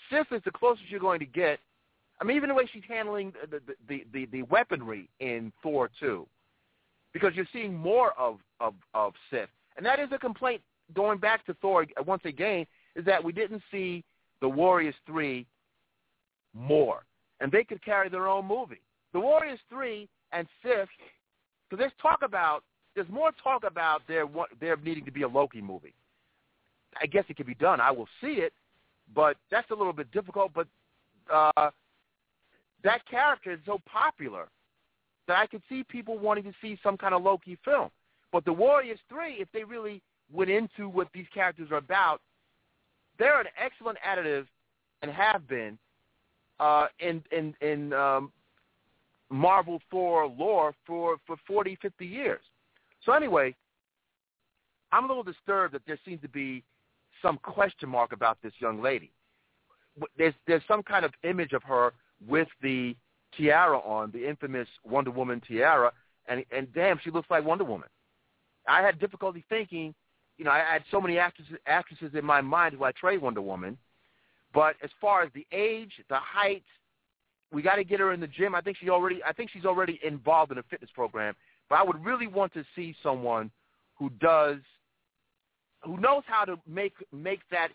Sif is the closest you're going to get. I mean, even the way she's handling the the, the, the, the weaponry in Thor two, because you're seeing more of, of, of Sif. And that is a complaint going back to Thor once again, is that we didn't see the Warriors three more. And they could carry their own movie. The Warriors three and Sif, so there's talk about, there's more talk about there, there needing to be a Loki movie. I guess it could be done. I will see it, but that's a little bit difficult. But uh, that character is so popular that I could see people wanting to see some kind of Loki film. But the Warriors three, if they really went into what these characters are about, they're an excellent additive and have been uh, in in, in um, Marvel Thor lore for, for forty, fifty years. So anyway, I'm a little disturbed that there seems to be some question mark about this young lady. There's there's some kind of image of her with the tiara on, the infamous Wonder Woman tiara, and and damn, she looks like Wonder Woman. I had difficulty thinking, you know, I had so many actresses, actresses in my mind who I trade Wonder Woman, but as far as the age, the height, we got to get her in the gym. I think she already, I think she's already involved in a fitness program, but I would really want to see someone who does, who knows how to make make that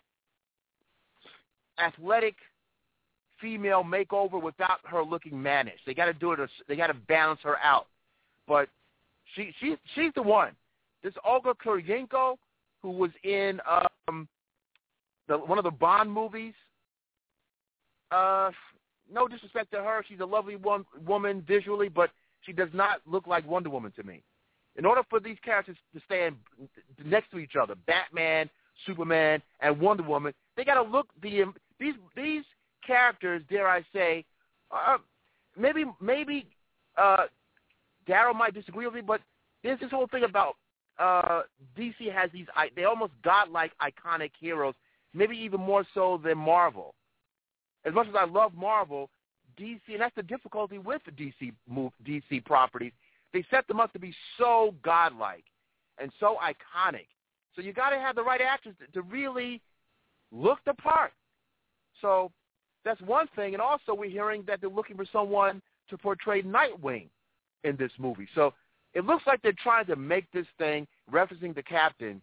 athletic female makeover without her looking mannish. They got to do it. They got to balance her out. But she she she's the one. This Olga Kurylenko, who was in um, the, one of the Bond movies. Uh, no disrespect to her, she's a lovely one, woman visually, but she does not look like Wonder Woman to me. In order for these characters to stand next to each other, Batman, Superman, and Wonder Woman, they got to look the these these characters. Dare I say, uh, maybe maybe uh, Daryl might disagree with me, but there's this whole thing about uh, D C has these they almost godlike iconic heroes, maybe even more so than Marvel. As much as I love Marvel, D C, and that's the difficulty with the D C move, D C properties. They set them up to be so godlike and so iconic. So you got to have the right actors to, to really look the part. So that's one thing. And also we're hearing that they're looking for someone to portray Nightwing in this movie. So it looks like they're trying to make this thing, referencing the Captain.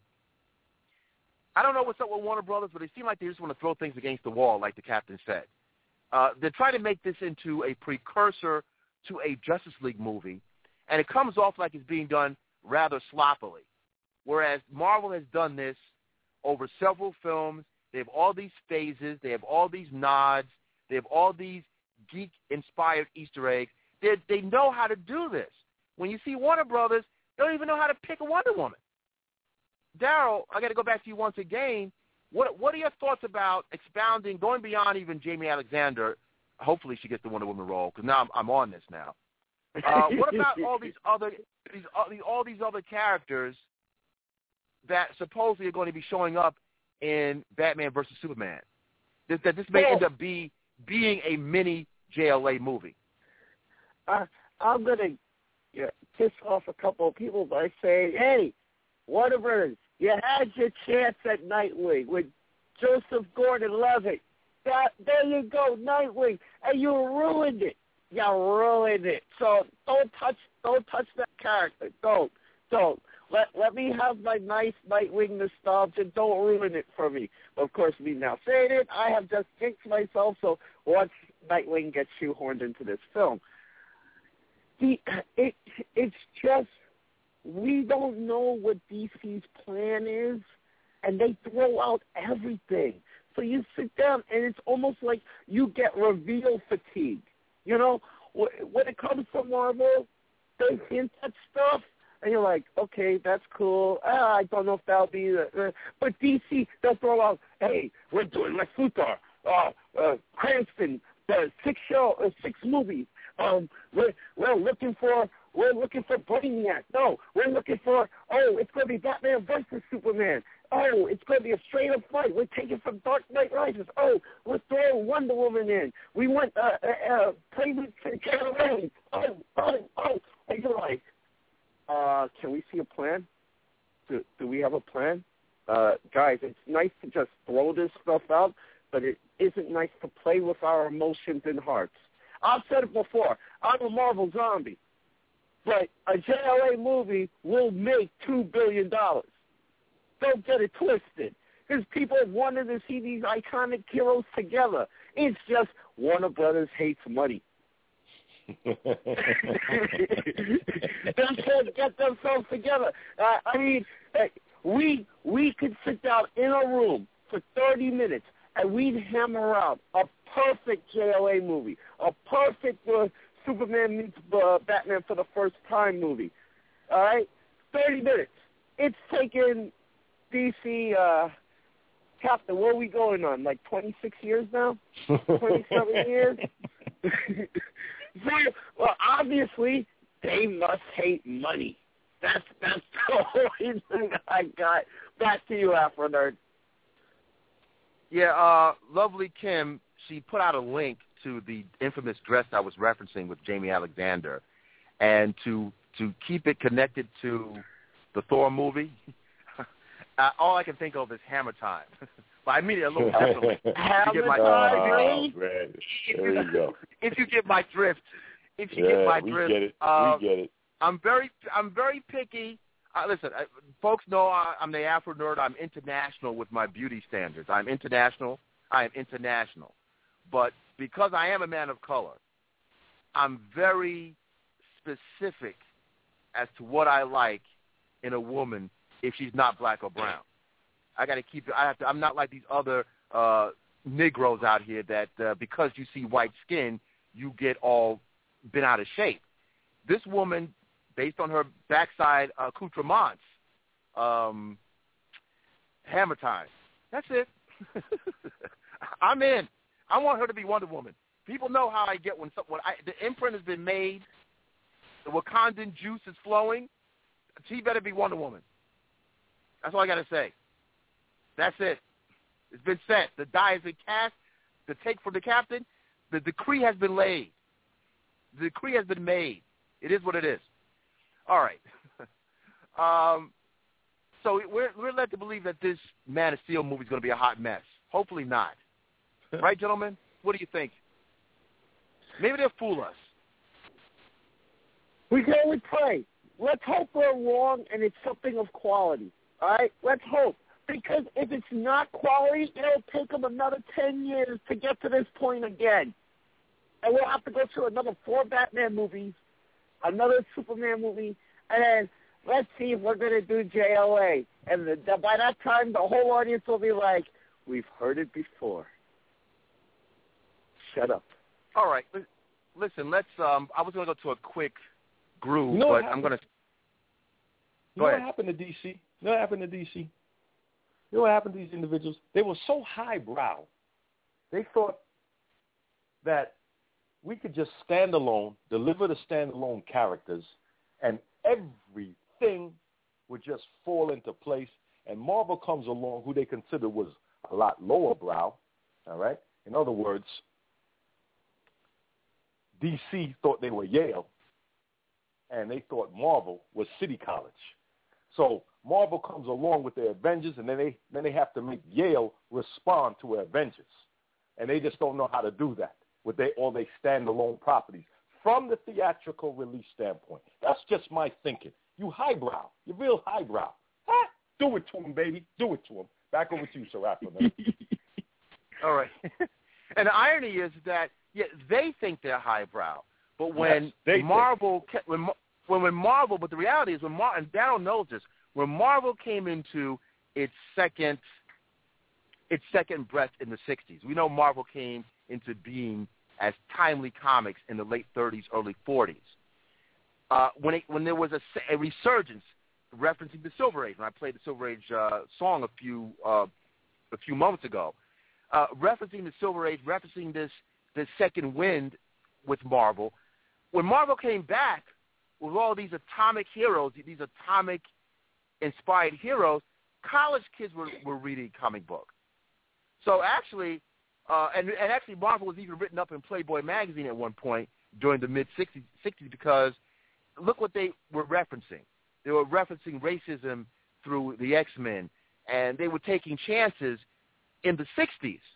I don't know what's up with Warner Brothers, but they seem like they just want to throw things against the wall, like the Captain said. Uh, they're trying to make this into a precursor to a Justice League movie, and it comes off like it's being done rather sloppily, whereas Marvel has done this over several films. They have all these phases. They have all these nods. They have all these geek-inspired Easter eggs. They they know how to do this. When you see Warner Brothers, they don't even know how to pick a Wonder Woman. Daryl, I got to go back to you once again. What what are your thoughts about expounding, going beyond even Jamie Alexander? Hopefully she gets the Wonder Woman role, because now I'm, I'm on this now. Uh, what about all these other these all these other characters that supposedly are going to be showing up in Batman versus Superman? That, that this may end up be being a mini J L A movie. Uh, I'm gonna yeah, piss off a couple of people by saying, "Hey, Warner Brothers, you had your chance at Nightwing with Joseph Gordon-Levitt. That, there you go, Nightwing, and you ruined it. You ruined it. So don't touch, don't touch that character. Don't, don't. Let let me have my nice Nightwing nostalgia. Don't ruin it for me. Of course, me now saying it, I have just kicked myself. So once Nightwing gets shoehorned into this film, the it it's just we don't know what D C's plan is, and they throw out everything. So you sit down, and it's almost like you get reveal fatigue. You know, when it comes to Marvel, they hint at stuff, and you're like, okay, that's cool. Ah, I don't know if that'll be the, uh, but D C, they'll throw out, hey, we're doing Lex Luthor, uh, uh, Cranston, uh, six show, uh, six movies. Um, we're we're looking for we're looking for Brainiac. No, we're looking for oh, it's going to be Batman versus Superman. Oh, it's going to be a straight-up fight. We're taking from Dark Knight Rises. Oh, we're throwing Wonder Woman in. We want uh, uh, uh, Prelude to Cabaret. Oh, oh, oh. And you're like, uh, can we see a plan? Do, do we have a plan? Uh, guys, it's nice to just throw this stuff out, but it isn't nice to play with our emotions and hearts. I've said it before. I'm a Marvel zombie. But a J L A movie will make two billion dollars. Don't get it twisted. Because people wanted to see these iconic heroes together. It's just Warner Brothers hates money. They can't get themselves together. Uh, I mean, uh, we we could sit down in a room for thirty minutes and we'd hammer out a perfect J L A movie, a perfect uh, Superman meets uh, Batman for the first time movie. All right, thirty minutes. It's taken D C. Uh, Captain, where are we going on? Like twenty-six years now? twenty-seven years? So, well, obviously, they must hate money. That's that's the whole reason I got. Back to you, Afro Nerd. Yeah, uh, Lovely Kim, she put out a link to the infamous dress I was referencing with Jamie Alexander. And to to keep it connected to the Thor movie, uh, all I can think of is Hammer Time. But I mean it a little differently. Hammer my, Time, oh, man. There you go. If you get my drift, if you yeah, get my we drift, get it. uh, we get it. I'm very, I'm very picky. Uh, listen, I, folks know I, I'm the Afro Nerd. I'm international with my beauty standards. I'm international. I am international. But because I am a man of color, I'm very specific as to what I like in a woman if she's not black or brown. I got to keep it. I have to. I'm not like these other uh, Negroes out here that uh, because you see white skin, you get all bent out of shape. This woman, based on her backside accoutrements, um, Hammer Time. That's it. I'm in. I want her to be Wonder Woman. People know how I get when, when I, the imprint has been made, the Wakandan juice is flowing. She better be Wonder Woman. That's all I got to say. That's it. It's been set. The die has been cast. The take from the captain. The decree has been laid. The decree has been made. It is what it is. All right. um, so we're we're led to believe that this Man of Steel movie is going to be a hot mess. Hopefully not. Right, gentlemen? What do you think? Maybe they'll fool us. We can only pray. Let's hope we're wrong and it's something of quality. All right? Let's hope. Because if it's not quality, it'll take them another ten years to get to this point again. And we'll have to go through another four Batman movies, another Superman movie, and then let's see if we're going to do J L A. And the, the, by that time, the whole audience will be like, we've heard it before. Shut up. All right. Listen, let's, um, I was going to go to a quick groove, you know but I'm going to. You know what happened to D C? You know what happened to D C? You know what happened to these individuals? They were so highbrow. They thought that we could just stand alone, deliver the standalone characters, and everything would just fall into place. And Marvel comes along, who they consider was a lot lower brow, all right? In other words, D C thought they were Yale, and they thought Marvel was City College. So Marvel comes along with their Avengers, and then they then they have to make Yale respond to their Avengers, and they just don't know how to do that with they all they standalone properties from the theatrical release standpoint. That's just my thinking. You highbrow, you're real highbrow. Ah, do it to him, baby. Do it to him. Back over to you, Sir Afro. All right. And the irony is that yeah, they think they're highbrow, but when yes, Marvel when when when Marvel, but the reality is when Mar- and Daryl knows this. When Marvel came into its second, its second breath in the sixties, we know Marvel came into being as Timely Comics in the late thirties, early forties. Uh, when it, when there was a, a resurgence, referencing the Silver Age, when I played the Silver Age uh, song a few uh, a few moments ago, uh, referencing the Silver Age, referencing this this second wind with Marvel. When Marvel came back with all these atomic heroes, these atomic inspired heroes, college kids were, were reading comic books. So actually, uh, and, and actually Marvel was even written up in Playboy magazine at one point during the mid-sixties because look what they were referencing. They were referencing racism through the X-Men, and they were taking chances in the sixties.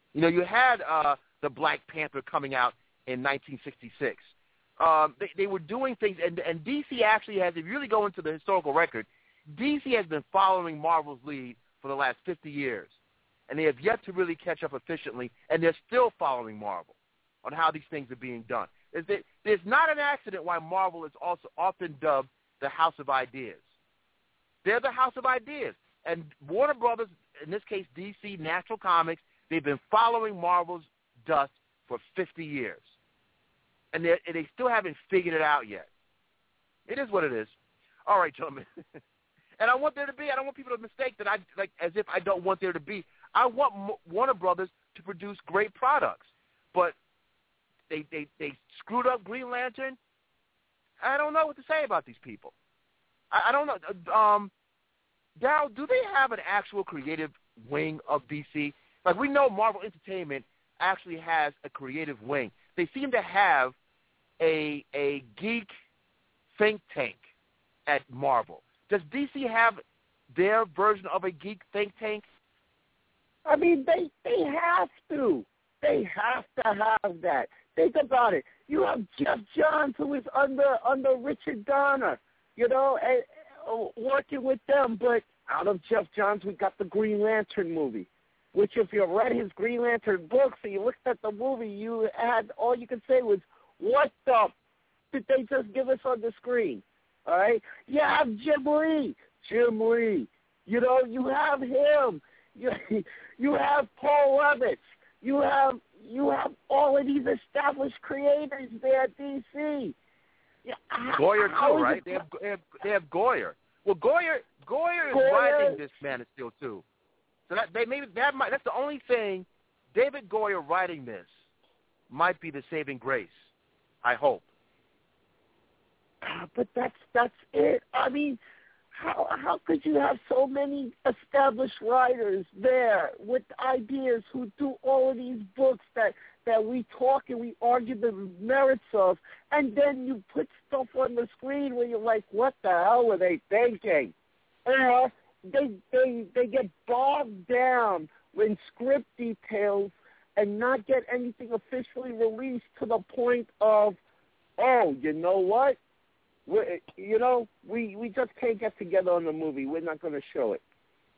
You know, you had uh, the Black Panther coming out in nineteen sixty-six. Um, they, they were doing things, and, and D C actually has, if you really go into the historical record, D C has been following Marvel's lead for the last fifty years, and they have yet to really catch up efficiently, and they're still following Marvel on how these things are being done. There's, there's not an accident why Marvel is also often dubbed the House of Ideas. They're the House of Ideas, and Warner Brothers, in this case D C, Natural Comics, they've been following Marvel's dust for fifty years. And they they still haven't figured it out yet. It is what it is. All right, gentlemen. And I want there to be, I don't want people to mistake that I, like, as if I don't want there to be. I want M- Warner Brothers to produce great products. But they, they, they screwed up Green Lantern. I don't know what to say about these people. I, I don't know. Um, Daryl, do they have an actual creative wing of D C? Like, we know Marvel Entertainment actually has a creative wing. They seem to have a a geek think tank at Marvel. Does D C have their version of a geek think tank? I mean, they they have to. They have to have that. Think about it. You have Jeff Johns, who is under under Richard Donner, you know, and, uh, working with them. But out of Jeff Johns, we got the Green Lantern movie, which if you read his Green Lantern books and you looked at the movie, you had all you could say was, what the f- did they just give us on the screen? All right? You have Jim Lee. Jim Lee. You know, you have him. You, you have Paul Levitz. You have you have all of these established creators there at D C. Yeah, Goyer how too, right? It, they have they have they have Goyer. Well, Goyer Goyer is Goyer. writing this Man of Steel too. So that they maybe that might that's the only thing. David Goyer writing this might be the saving grace. I hope. But that's that's it. I mean, how how could you have so many established writers there with ideas who do all of these books that that we talk and we argue the merits of, and then you put stuff on the screen where you're like, what the hell were they thinking? Uh, they they they get bogged down in script details and not get anything officially released to the point of, oh, you know what? We're, you know, we, we just can't get together on the movie. We're not going to show it.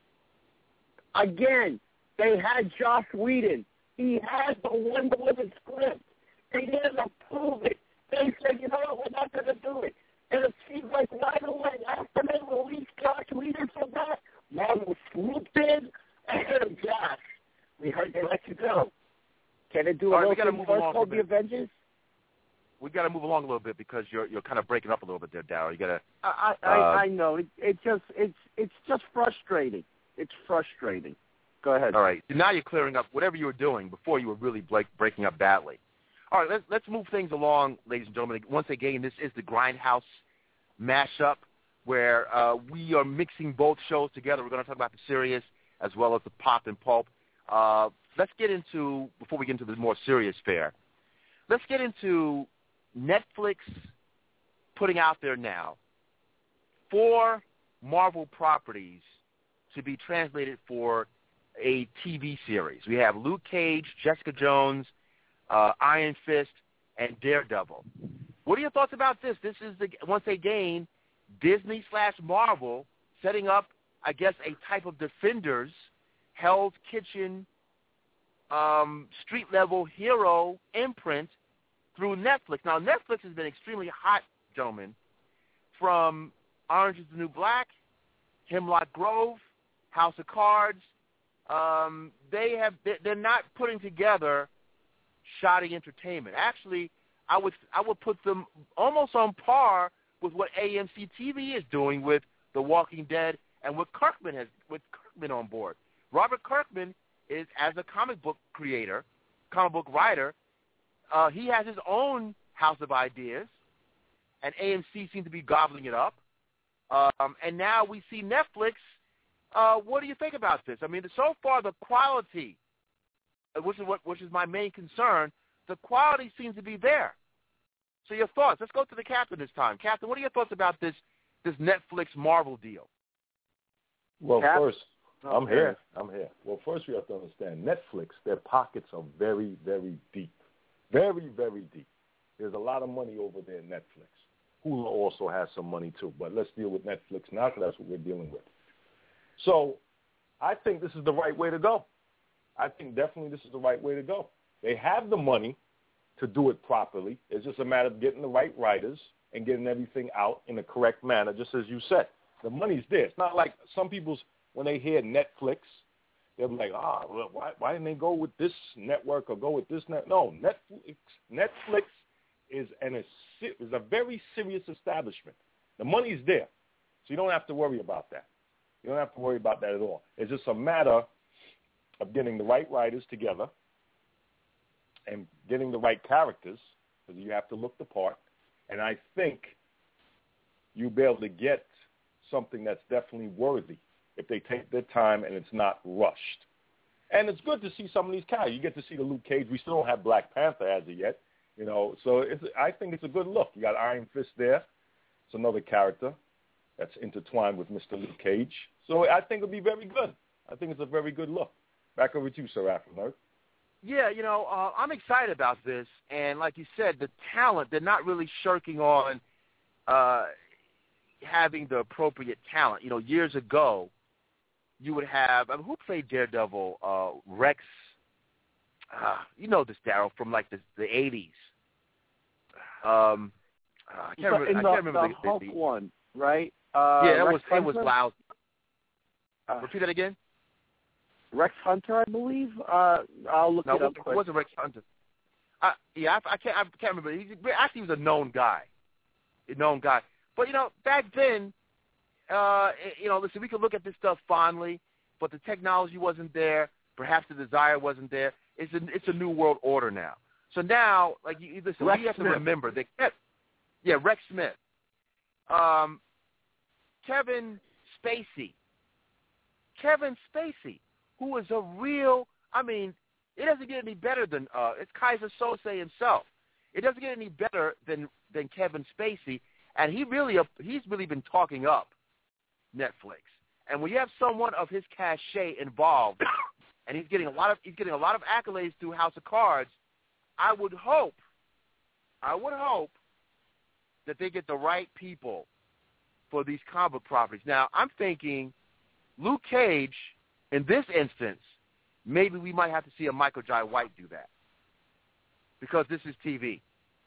Again, they had Joss Whedon. He had the Wonder Woman script. They didn't approve it. They said, you know what, we're not going to do it. And it seems like right away, after they released Joss Whedon from that, Marvel swooped in and Josh, we heard they let you go. Can it do a All right, little we thing move first along called The Avengers? We got to move along a little bit because you're you're kind of breaking up a little bit there, Darryl. You got to. I I, uh, I know it. It just it's it's just frustrating. It's frustrating. Go ahead. All right. Now you're clearing up whatever you were doing before. You were really break, breaking up badly. All right. Let's let's move things along, ladies and gentlemen. Once again, this is the Grindhouse mashup where uh, we are mixing both shows together. We're going to talk about the serious as well as the pop and pulp. Uh, let's get into before we get into the more serious fare. Let's get into Netflix putting out there now four Marvel properties to be translated for a T V series. We have Luke Cage, Jessica Jones, uh, Iron Fist, and Daredevil. What are your thoughts about this? This is, the, once again, Disney slash Marvel setting up, I guess, a type of Defenders, Hell's Kitchen, um, street-level hero imprint through Netflix. Now, Netflix has been extremely hot, gentlemen, from Orange is the New Black, Hemlock Grove, House of Cards. Um, they have, they're not putting together shoddy entertainment. Actually, I would I would put them almost on par with what A M C T V is doing with The Walking Dead and with Kirkman has with Kirkman on board. Robert Kirkman is, as a comic book creator, comic book writer, uh, he has his own house of ideas, and A M C seems to be gobbling it up. Um, and now we see Netflix. Uh, what do you think about this? I mean, so far the quality, which is what which is my main concern, the quality seems to be there. So your thoughts? Let's go to the captain this time. Captain, what are your thoughts about this this Netflix Marvel deal? Well, Cap? first, Oh, I'm here. I'm here. Well, first we have to understand Netflix, their pockets are very, very deep. Very, very deep. There's a lot of money over there in Netflix. Hulu also has some money too, but let's deal with Netflix now because that's what we're dealing with. So I think this is the right way to go. I think definitely this is the right way to go. They have the money to do it properly. It's just a matter of getting the right writers and getting everything out in the correct manner, just as you said. The money's there. It's not like some people's, when they hear Netflix, they'll be like, ah, well, why, why didn't they go with this network or go with this net? No, Netflix, Netflix is an is a very serious establishment. The money's there, so you don't have to worry about that. You don't have to worry about that at all. It's just a matter of getting the right writers together and getting the right characters, because you have to look the part. And I think you'll be able to get something that's definitely worthy if they take their time and it's not rushed. And it's good to see some of these characters. You get to see the Luke Cage. We still don't have Black Panther as of yet, you know. So it's, I think it's a good look. You got Iron Fist there. It's another character that's intertwined with Mister Luke Cage. So I think it'll be very good. I think it's a very good look. Back over to you, Sir Afro. Yeah, you know, uh, I'm excited about this. And like you said, the talent, they're not really shirking on uh, having the appropriate talent. You know, years ago, you would have, I mean, who played Daredevil? Uh, Rex, uh, you know this, Daryl, from like the, the eighties. Um, uh, I can't remember, in I the, can't remember the the, Hulk the, the, one, right? Uh, yeah, it Rex was, Hunter? it was loud. Uh, Repeat that again? Rex Hunter, I believe. Uh, I'll look no, it up it quick. wasn't Rex Hunter. Uh, yeah, I, I can't. I can't remember. He actually was a known guy, a known guy. But you know, back then, uh, you know, listen, we could look at this stuff fondly, but the technology wasn't there. Perhaps the desire wasn't there. It's a it's a new world order now. So now, like you listen, Rex we have Smith. to remember that. Yeah, Rex Smith, um, Kevin Spacey, Kevin Spacey. Who is a real, I mean, it doesn't get any better than, uh, it's Kaiser Sose himself. It doesn't get any better than, than Kevin Spacey, and he really, uh, he's really been talking up Netflix. And when you have someone of his cachet involved, and he's getting a lot of, he's getting a lot of accolades through House of Cards, I would hope, I would hope that they get the right people for these comic properties. Now, I'm thinking Luke Cage, in this instance, maybe we might have to see a Michael Jai White do that because this is T V.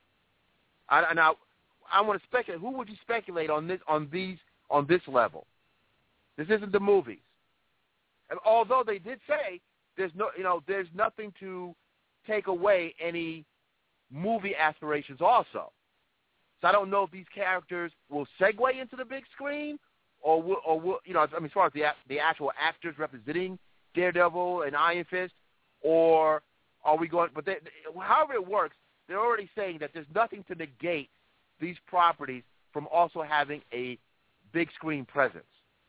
I, now, I want to speculate. Who would you speculate on this on these on this level? This isn't the movies. And although they did say there's no, you know, there's nothing to take away any movie aspirations also. So I don't know if these characters will segue into the big screen. Or, will, or will, you know, I mean, as far as the the actual actors representing Daredevil and Iron Fist, or are we going? But they, however it works, they're already saying that there's nothing to negate these properties from also having a big screen presence.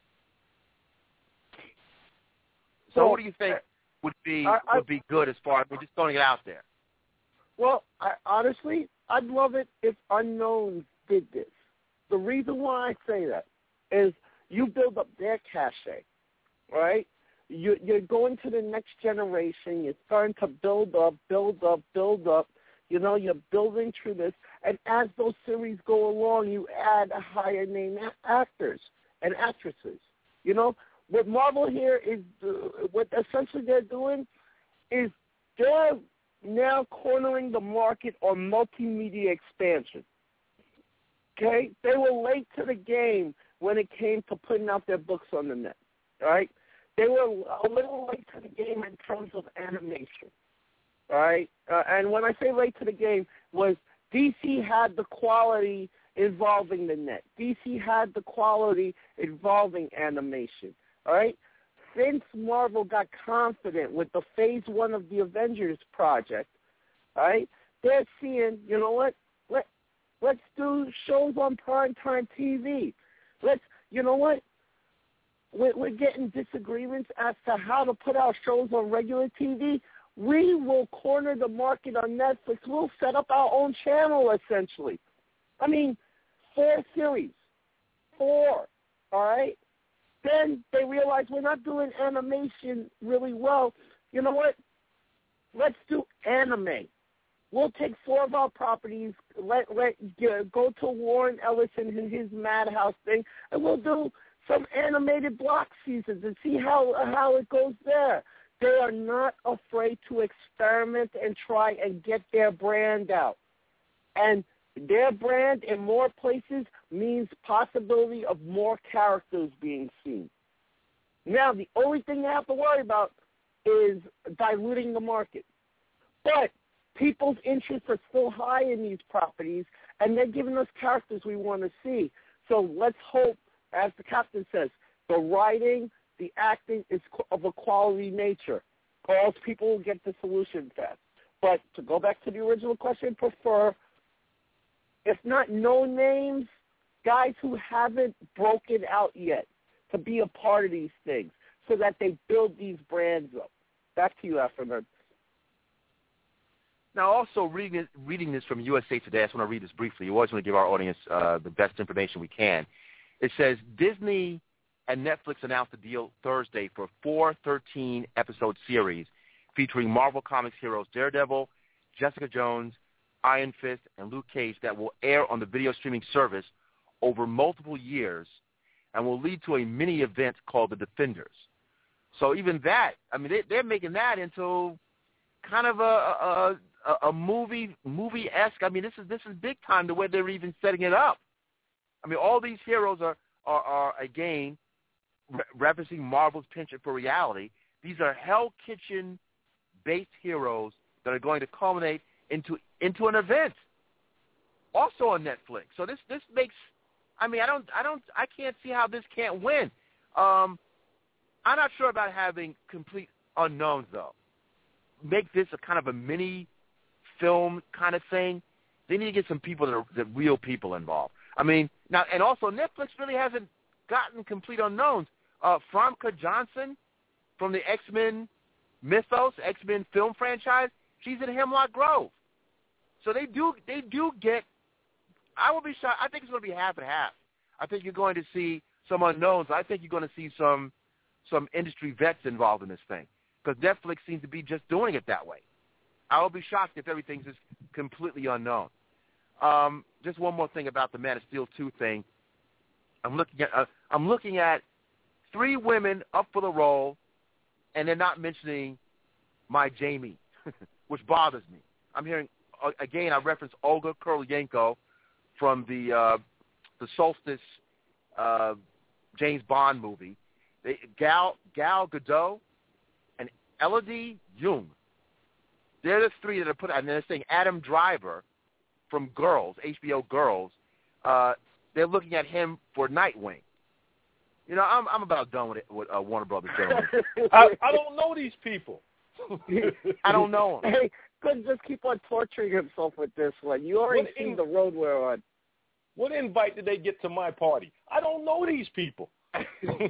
So, well, what do you think would be I, I, would be good as far as we're just throwing it out there? Well, I, honestly, I'd love it if Unknown did this. The reason why I say that is you build up their cachet, right? You, you're going to the next generation. You're starting to build up, build up, build up. You know, you're building through this. And as those series go along, you add higher name actors and actresses. You know, what Marvel here is, uh, what essentially they're doing is they're now cornering the market on multimedia expansion. Okay? They were late to the game when it came to putting out their books on the net, all right? They were a little late to the game in terms of animation, all right? Uh, and when I say late to the game was D C had the quality involving the net. D C had the quality involving animation, all right? Since Marvel got confident with the phase one of the Avengers project, all right, they're seeing, you know what, Let, let's do shows on primetime T V. Let's, you know what? We're, we're getting disagreements as to how to put our shows on regular T V. We will corner the market on Netflix. We'll set up our own channel, essentially. I mean, four series. Four, all right? then they realized we're not doing animation really well. You know what? Let's do anime. We'll take four of our properties, let let go to Warren Ellison and his Madhouse thing, and we'll do some animated block seasons and see how how it goes there. They are not afraid to experiment and try and get their brand out. And their brand in more places means possibility of more characters being seen. Now, the only thing they have to worry about is diluting the market. But people's interests are still high in these properties, and they're giving us characters we want to see. So let's hope, as the captain says, the writing, the acting is of a quality nature, or else people will get the solution fast. But to go back to the original question, prefer, if not no names, guys who haven't broken out yet to be a part of these things so that they build these brands up. Back to you, Afro-Nerd. Now, also reading it, reading this from U S A Today, I just want to read this briefly. We always want to give our audience uh, the best information we can. It says, Disney and Netflix announced a deal Thursday for a four thirteen-episode series featuring Marvel Comics heroes Daredevil, Jessica Jones, Iron Fist, and Luke Cage that will air on the video streaming service over multiple years and will lead to a mini event called The Defenders. So even that, I mean, they, they're making that into kind of a, a, a, a movie, movie-esque. I mean, this is this is big time the way they're even setting it up. I mean, all these heroes are, are, are again, re- referencing Marvel's penchant for reality. These are Hell Kitchen-based heroes that are going to culminate into into an event, also on Netflix. So this this makes, I mean, I don't I don't I can't see how this can't win. Um, I'm not sure about having complete unknowns though. Make this a kind of a mini film kind of thing. They need to get some people that are that real people involved. I mean, now, and also Netflix really hasn't gotten complete unknowns. Uh, Famke Johnson from the X-Men mythos, X-Men film franchise, she's in Hemlock Grove. So they do they do get, I will be shocked, I think it's going to be half and half. I think you're going to see some unknowns. I think you're going to see some some industry vets involved in this thing because Netflix seems to be just doing it that way. I will be shocked if everything's just completely unknown. Um, just one more thing about the Man of Steel two thing. I'm looking at uh, I'm looking at three women up for the role, and they're not mentioning my Jamie, which bothers me. I'm hearing uh, again. I reference Olga Kurylenko from the uh, the Solstice uh, James Bond movie. They, Gal Gal Gadot and Elodie Yung. They're the three that are put. And they're saying Adam Driver from Girls, H B O Girls, uh, they're looking at him for Nightwing. You know, I'm I'm about done with it with uh, Warner Brothers. I, I don't know these people. I don't know them. Hey, couldn't just keep on torturing himself with this one. You already What seen in, the road we're on. What invite did they get to my party? I don't know these people. I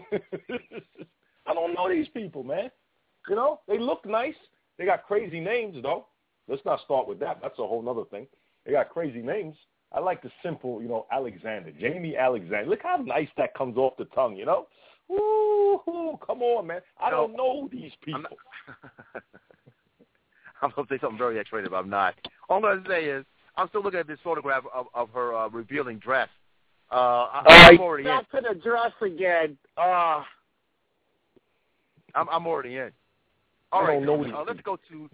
don't know these people, man. You know, they look nice. They got crazy names, though. Let's not start with that. That's a whole other thing. They got crazy names. I like the simple, you know, Alexander, Jamie Alexander. Look how nice that comes off the tongue, you know? Woo, come on, man. I don't know these people. I'm, I'm going to say something very X-rated, but I'm not. All I'm going to say is I'm still looking at this photograph of, of her uh, revealing dress. Uh, I, I'm already in. Back to the dress again. Uh, I'm, I'm already in. All I right, don't know uh, let's go to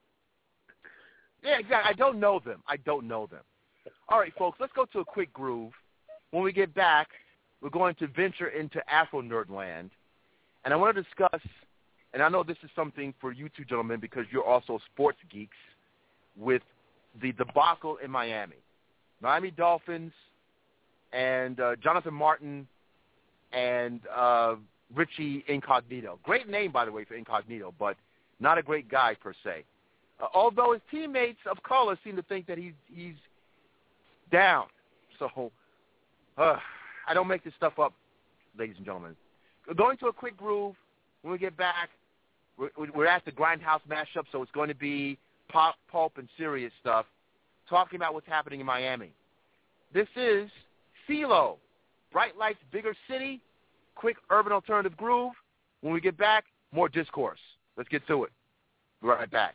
– yeah, exactly. I don't know them. I don't know them. All right, folks, let's go to a quick groove. When we get back, we're going to venture into Afro-Nerd land. And I want to discuss, and I know this is something for you two gentlemen because you're also sports geeks, with the debacle in Miami. Miami Dolphins and uh, Jonathan Martin and uh, Richie Incognito. Great name, by the way, for Incognito, but not a great guy per se. Uh, although his teammates of color seem to think that he's he's down. So uh, I don't make this stuff up, ladies and gentlemen. Going to a quick groove. When we get back, we're, we're at the Grindhouse mashup, so it's going to be pop, pulp, and serious stuff, talking about what's happening in Miami. This is CeeLo, Bright Lights, Bigger City, quick urban alternative groove. When we get back, more discourse. Let's get to it. We'll be right back.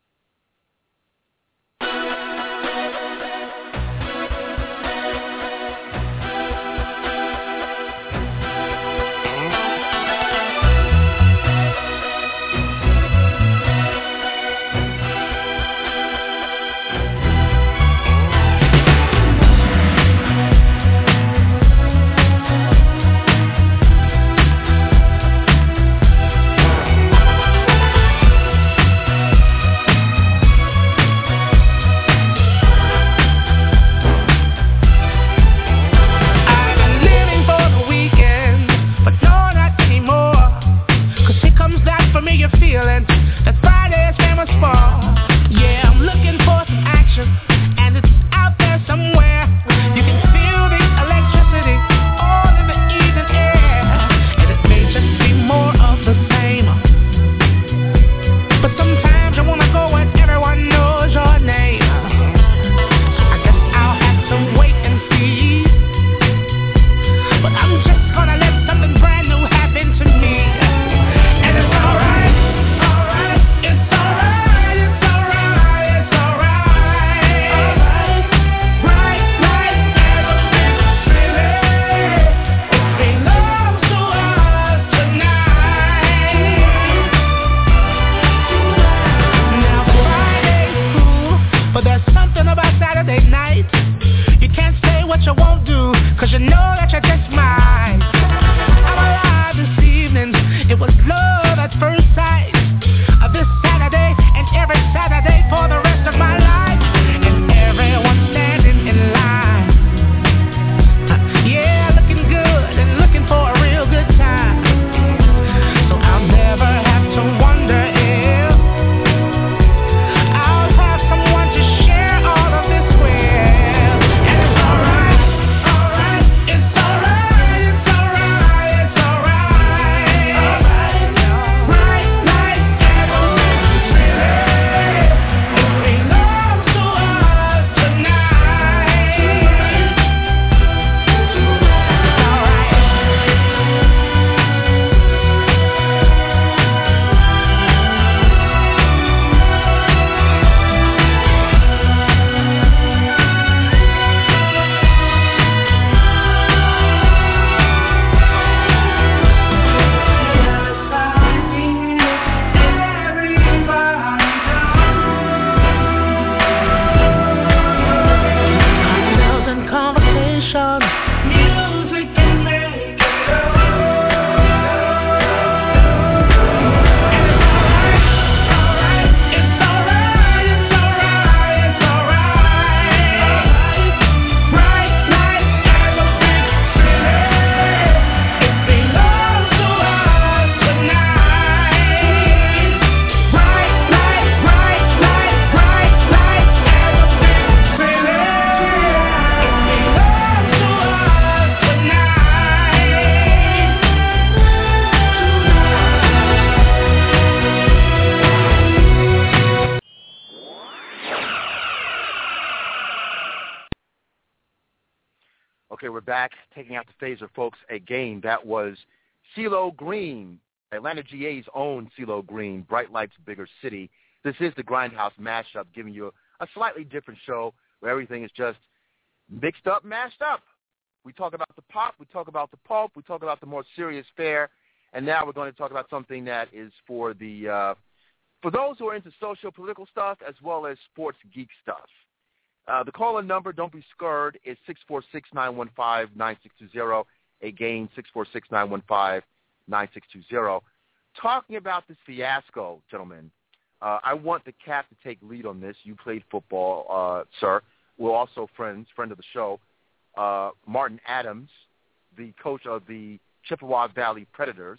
Okay, we're back, taking out the phaser, folks. Again, that was CeeLo Green, Atlanta G A's own CeeLo Green, Bright Lights, Bigger City. This is the Grindhouse Mashup, giving you a, a slightly different show where everything is just mixed up, mashed up. We talk about the pop, we talk about the pulp, we talk about the more serious fare, and now we're going to talk about something that is for the uh, for those who are into socio-political stuff as well as sports geek stuff. Uh, the call-in number, don't be scared, is six four six, nine one five, nine six two zero. Again, six four six, nine one five, nine six two zero. Talking about this fiasco, gentlemen, uh, I want the Cap to take lead on this. You played football, uh, sir. We're also friends, friend of the show. Uh, Martin Adams, the coach of the Chippewa Valley Predators.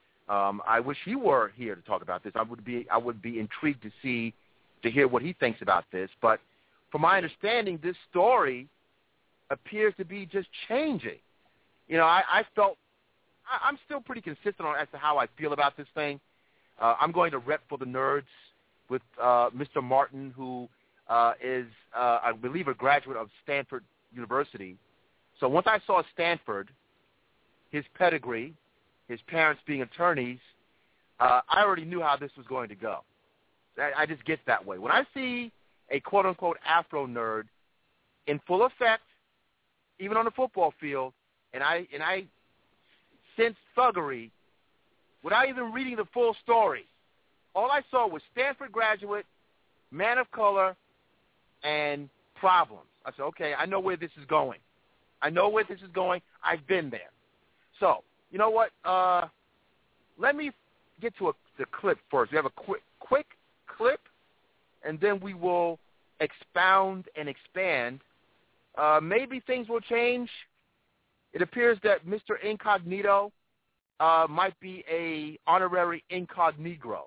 Um, I wish he were here to talk about this. I would be I would be intrigued to see, to hear what he thinks about this. But from my understanding, this story appears to be just changing. You know, I, I felt I, I'm still pretty consistent on as to how I feel about this thing. Uh, I'm going to rep for the nerds with uh, Mister Martin, who uh, is, uh, I believe, a graduate of Stanford University. So once I saw Stanford, his pedigree, his parents being attorneys, uh, I already knew how this was going to go. I, I just get that way. When I see a quote-unquote Afro nerd in full effect, even on the football field, and I and I sense thuggery without even reading the full story, all I saw was Stanford graduate, man of color, and problems. I said, okay, I know where this is going. I know where this is going. I've been there. So, you know what? Uh, let me get to a, the clip first. We have a quick, quick clip, and then we will expound and expand. Uh, maybe things will change. It appears that Mister Incognito uh, might be a honorary incognegro.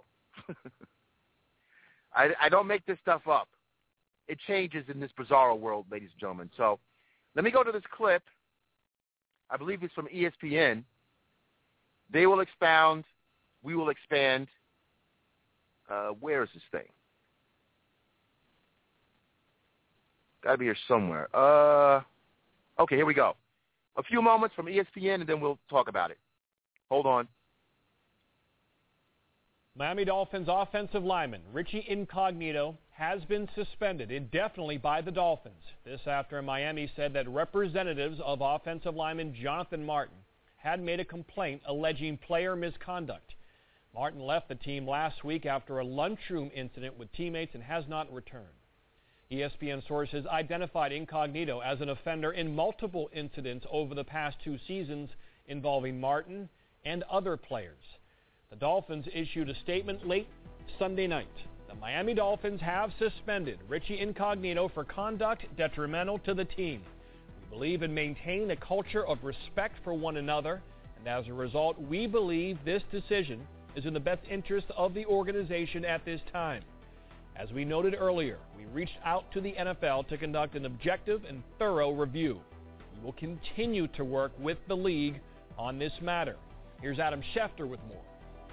I, I don't make this stuff up. It changes in this bizarro world, ladies and gentlemen. So let me go to this clip. I believe it's from E S P N. They will expound. We will expand. Uh, where is this thing? Got to be here somewhere. Uh, okay, here we go. A few moments from E S P N, and then we'll talk about it. Hold on. Miami Dolphins offensive lineman Richie Incognito has been suspended indefinitely by the Dolphins. This after Miami said that representatives of offensive lineman Jonathan Martin had made a complaint alleging player misconduct. Martin left the team last week after a lunchroom incident with teammates and has not returned. E S P N sources identified Incognito as an offender in multiple incidents over the past two seasons involving Martin and other players. The Dolphins issued a statement late Sunday night. The Miami Dolphins have suspended Richie Incognito for conduct detrimental to the team. We believe in maintaining a culture of respect for one another, and as a result, we believe this decision is in the best interest of the organization at this time. As we noted earlier, we reached out to the N F L to conduct an objective and thorough review. We will continue to work with the league on this matter. Here's Adam Schefter with more.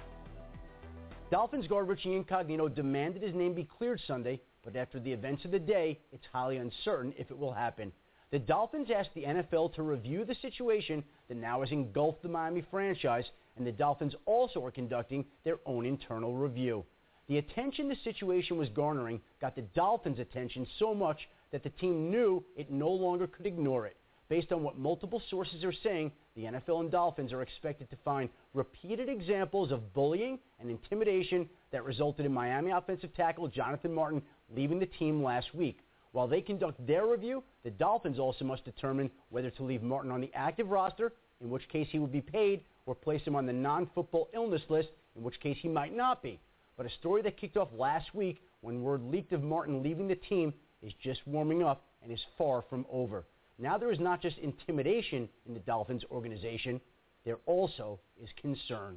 Dolphins guard Richie Incognito demanded his name be cleared Sunday, but after the events of the day, it's highly uncertain if it will happen. The Dolphins asked the N F L to review the situation that now has engulfed the Miami franchise, and the Dolphins also are conducting their own internal review. The attention the situation was garnering got the Dolphins' attention so much that the team knew it no longer could ignore it. Based on what multiple sources are saying, the N F L and Dolphins are expected to find repeated examples of bullying and intimidation that resulted in Miami offensive tackle Jonathan Martin leaving the team last week. While they conduct their review, the Dolphins also must determine whether to leave Martin on the active roster, in which case he would be paid, or place him on the non-football illness list, in which case he might not be. But a story that kicked off last week when word leaked of Martin leaving the team is just warming up and is far from over. Now there is not just intimidation in the Dolphins organization, there also is concern.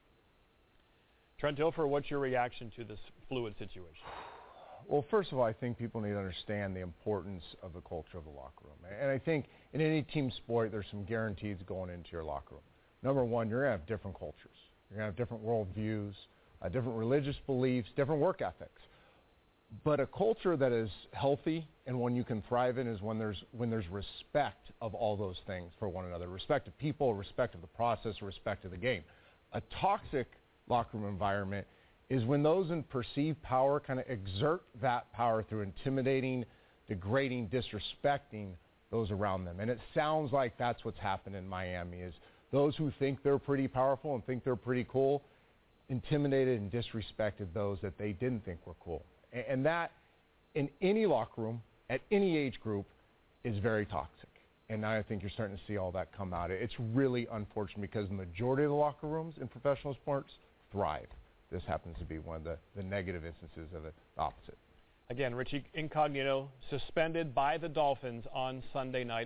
Trent Dilfer, what's your reaction to this fluid situation? Well, first of all, I think people need to understand the importance of the culture of the locker room. And I think in any team sport, there's some guarantees going into your locker room. Number one, you're going to have different cultures. You're going to have different worldviews, uh, different religious beliefs, different work ethics. But a culture that is healthy and one you can thrive in is when there's when there's respect of all those things for one another, respect of people, respect of the process, respect of the game. A toxic locker room environment is when those in perceived power kind of exert that power through intimidating, degrading, disrespecting those around them. And it sounds like that's what's happened in Miami, is those who think they're pretty powerful and think they're pretty cool intimidated and disrespected those that they didn't think were cool. And that, in any locker room, at any age group, is very toxic. And now I think you're starting to see all that come out. It's really unfortunate because the majority of the locker rooms in professional sports thrive. This happens to be one of the, the negative instances of the opposite. Again, Richie Incognito suspended by the Dolphins on Sunday night.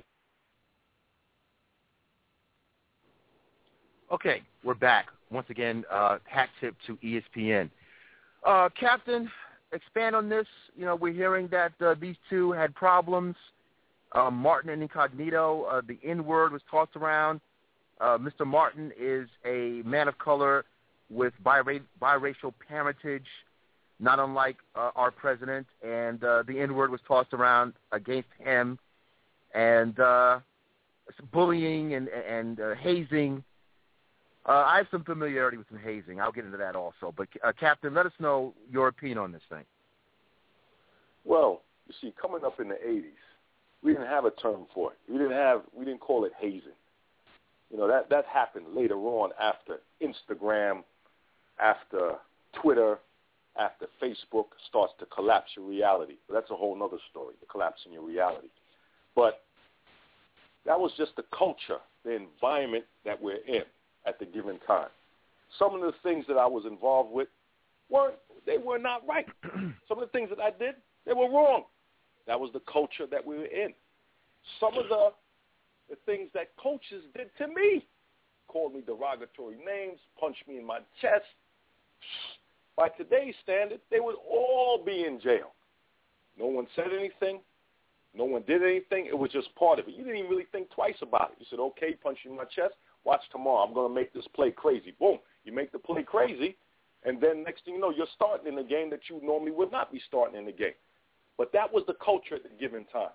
Okay, we're back. Once again, uh, hat tip to E S P N. Uh, Captain, expand on this. You know, we're hearing that uh, these two had problems. Uh, Martin and Incognito, uh, the N-word was tossed around. Uh, Mister Martin is a man of color with bira- biracial parentage, not unlike uh, our president, and uh, the N-word was tossed around against him, and uh, bullying and, and uh, hazing. Uh, I have some familiarity with some hazing. I'll get into that also. But, uh, Captain, let us know your opinion on this thing. Well, you see, coming up in the eighties, we didn't have a term for it. We didn't have, we didn't call it hazing. You know, that, that happened later on after Instagram, after Twitter, after Facebook starts to collapse your reality. But that's a whole other story, the collapse in your reality. But that was just the culture, the environment that we're in at the given time. Some of the things that I was involved with weren't, they were not right. Some of the things that I did, they were wrong. That was the culture that we were in. Some of the, the things that coaches did to me, called me derogatory names, punched me in my chest. By today's standard, they would all be in jail. No one said anything. No one did anything. It was just part of it. You didn't even really think twice about it. You said, okay, punch you in my chest. Watch tomorrow. I'm going to make this play crazy. Boom. You make the play crazy, and then next thing you know, you're starting in a game that you normally would not be starting in the game. But that was the culture at the given time.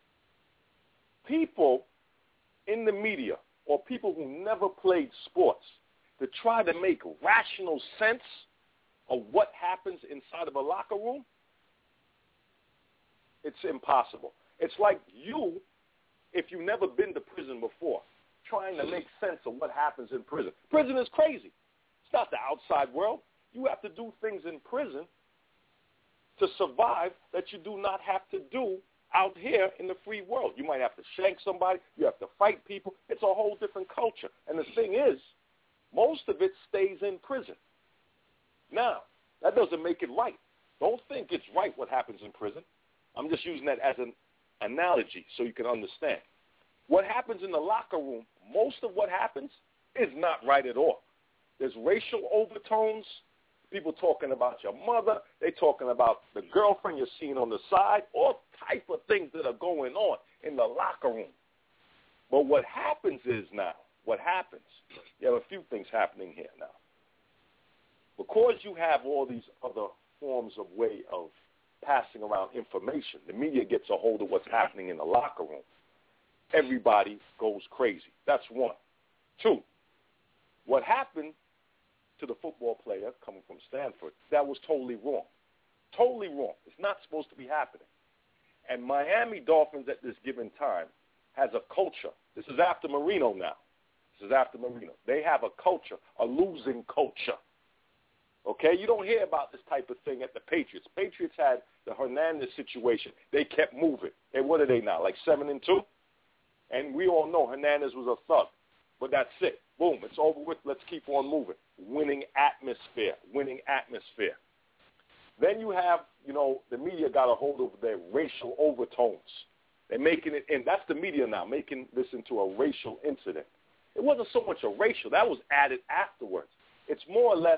People in the media or people who never played sports to try to make rational sense of what happens inside of a locker room, it's impossible. It's like you, if you've never been to prison before, trying to make sense of what happens in prison. Prison is crazy. It's not the outside world. You have to do things in prison to survive that you do not have to do out here in the free world. You might have to shank somebody. You have to fight people. It's a whole different culture. And the thing is, most of it stays in prison. Now, that doesn't make it right. Don't think it's right what happens in prison. I'm just using that as an analogy so you can understand. What happens in the locker room, most of what happens is not right at all. There's racial overtones, people talking about your mother, they talking about the girlfriend you're seeing on the side, all type of things that are going on in the locker room. But what happens is now, what happens, you have a few things happening here now. Because you have all these other forms of way of passing around information, the media gets a hold of what's happening in the locker room. Everybody goes crazy. That's one. Two, what happened to the football player coming from Stanford, that was totally wrong. Totally wrong. It's not supposed to be happening. And Miami Dolphins at this given time has a culture. This is after Marino now. This is after Marino. They have a culture, a losing culture. Okay? You don't hear about this type of thing at the Patriots. Patriots had the Hernandez situation. They kept moving. And what are they now, like seven and two? And we all know Hernandez was a thug. But that's it. Boom, it's over with. Let's keep on moving. Winning atmosphere, winning atmosphere. Then you have, you know, the media got a hold of their racial overtones. They're making it, and that's the media now, making this into a racial incident. It wasn't so much a racial. That was added afterwards. It's more or less,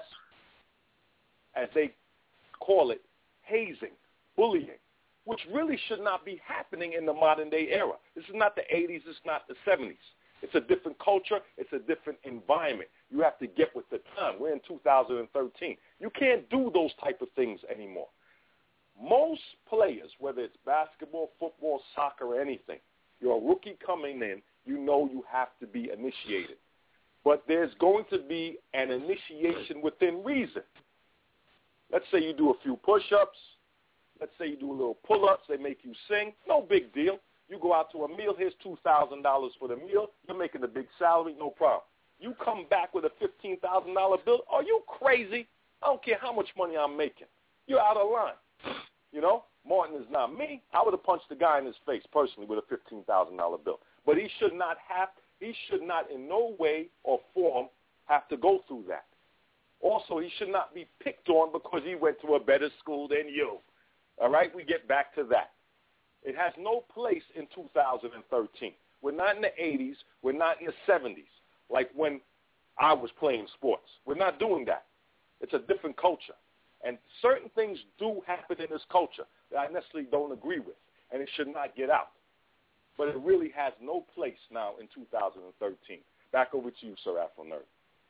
as they call it, hazing, bullying, which really should not be happening in the modern-day era. This is not the eighties. It's not the seventies. It's a different culture. It's a different environment. You have to get with the time. We're in two thousand thirteen. You can't do those type of things anymore. Most players, whether it's basketball, football, soccer, or anything, you're a rookie coming in, you know you have to be initiated. But there's going to be an initiation within reason. Let's say you do a few push-ups. Let's say you do a little pull-ups. They make you sing. No big deal. You go out to a meal. Here's two thousand dollars for the meal. You're making a big salary. No problem. You come back with a fifteen thousand dollars bill. Are you crazy? I don't care how much money I'm making. You're out of line. You know, Martin is not me. I would have punched the guy in his face personally with a fifteen thousand dollars bill. But he should not have, he should not in no way or form have to go through that. Also, he should not be picked on because he went to a better school than you. All right, we get back to that. It has no place in two thousand thirteen. We're not in the eighties. We're not in the seventies, like when I was playing sports. We're not doing that. It's a different culture. And certain things do happen in this culture that I necessarily don't agree with, and it should not get out. But it really has no place now in two thousand thirteen. Back over to you, Sir Afro Nerd.